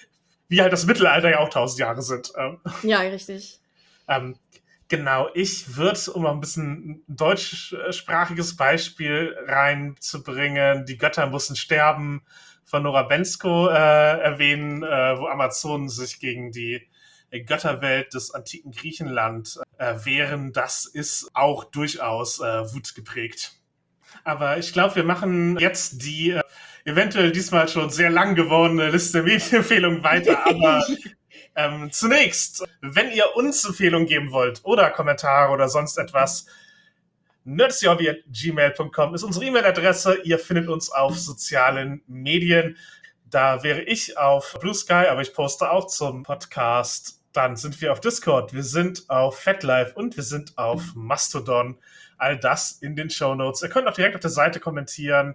Speaker 3: wie halt das Mittelalter ja auch tausend Jahre sind. Ähm,
Speaker 2: Ja, richtig.
Speaker 3: ähm, genau, ich würde, um mal ein bisschen ein deutschsprachiges Beispiel reinzubringen, Die Götter müssen sterben von Nora Bensko äh, erwähnen, äh, wo Amazonen sich gegen die Götterwelt des antiken Griechenland äh, wehren. Das ist auch durchaus äh, wutgeprägt. Aber ich glaube, wir machen jetzt die äh, eventuell diesmal schon sehr lang gewordene Liste Medienempfehlungen weiter. Aber ähm, zunächst, wenn ihr uns Empfehlungen geben wollt oder Kommentare oder sonst etwas, nerdsyohobby at gmail punkt com ist unsere E-Mail-Adresse. Ihr findet uns auf sozialen Medien. Da wäre ich auf Blue Sky, aber ich poste auch zum Podcast. Dann sind wir auf Discord, wir sind auf FatLife und wir sind auf Mastodon. All das in den Shownotes. Ihr könnt auch direkt auf der Seite kommentieren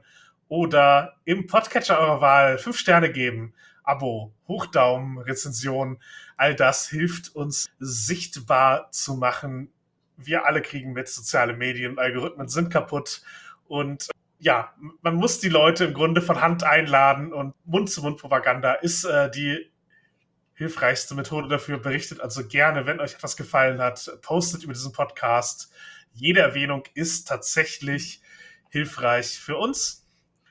Speaker 3: oder im Podcatcher eurer Wahl fünf Sterne geben. Abo, Hochdaumen, Rezension. All das hilft uns sichtbar zu machen. Wir alle kriegen mit, soziale Medien, Algorithmen sind kaputt und ja, man muss die Leute im Grunde von Hand einladen und Mund-zu-Mund-Propaganda ist äh, die hilfreichste Methode dafür. Berichtet also gerne, wenn euch etwas gefallen hat, postet über diesen Podcast. Jede Erwähnung ist tatsächlich hilfreich für uns.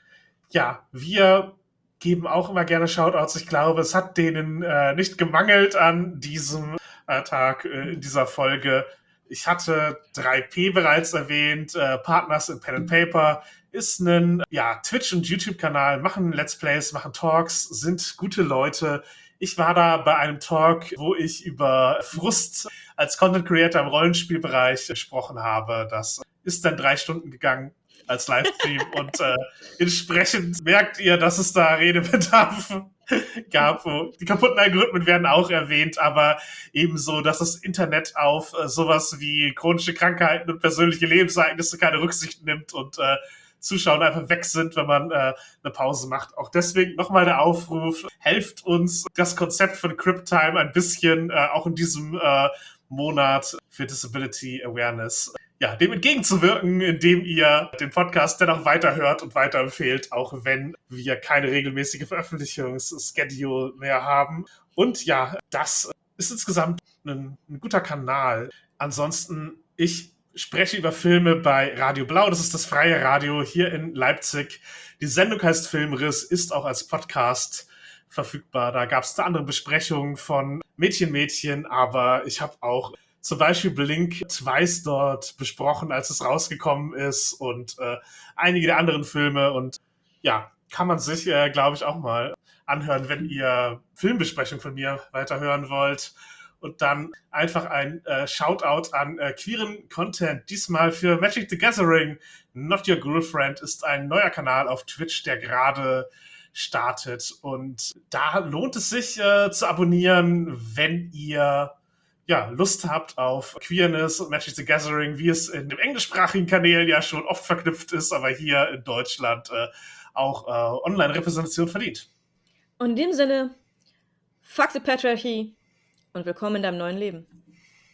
Speaker 3: Ja, wir geben auch immer gerne Shoutouts. Ich glaube, es hat denen äh, nicht gemangelt an diesem äh, Tag, äh, in dieser Folge. Ich hatte drei P bereits erwähnt. Äh, Partners in Pen and Paper ist ein ja, Twitch- und YouTube-Kanal, machen Let's Plays, machen Talks, sind gute Leute. Ich war da bei einem Talk, wo ich über Frust als Content Creator im Rollenspielbereich gesprochen habe. Das ist dann drei Stunden gegangen als Livestream und äh, entsprechend merkt ihr, dass es da Redebedarf gab. Die kaputten Algorithmen werden auch erwähnt, aber ebenso, dass das Internet auf äh, sowas wie chronische Krankheiten und persönliche Lebensereignisse keine Rücksicht nimmt und äh, Zuschauer einfach weg sind, wenn man äh, eine Pause macht. Auch deswegen nochmal der Aufruf, helft uns, das Konzept von Crypt-Time ein bisschen äh, auch in diesem äh, Monat für Disability Awareness ja, dem entgegenzuwirken, indem ihr den Podcast dennoch weiterhört und weiterempfehlt, auch wenn wir keine regelmäßige Veröffentlichungsschedule mehr haben. Und ja, das ist insgesamt ein, ein guter Kanal. Ansonsten, ich spreche über Filme bei Radio Blau. Das ist das freie Radio hier in Leipzig. Die Sendung heißt Filmriss, ist auch als Podcast verfügbar. Da gab es eine andere Besprechung von Mädchen, Mädchen, aber ich habe auch zum Beispiel Blink Twice dort besprochen, als es rausgekommen ist und äh, einige der anderen Filme. Und ja, kann man sich, äh, glaube ich, auch mal anhören, wenn ihr Filmbesprechungen von mir weiterhören wollt. Und dann einfach ein äh, Shoutout an äh, queeren Content, diesmal für Magic the Gathering. Not Your Girlfriend ist ein neuer Kanal auf Twitch, der gerade startet. Und da lohnt es sich äh, zu abonnieren, wenn ihr ja, Lust habt auf Queerness und Magic the Gathering, wie es in dem englischsprachigen Kanal ja schon oft verknüpft ist, aber hier in Deutschland äh, auch äh, Online-Repräsentation verdient.
Speaker 2: Und in dem Sinne, fuck the Patriarchy und willkommen in deinem neuen Leben.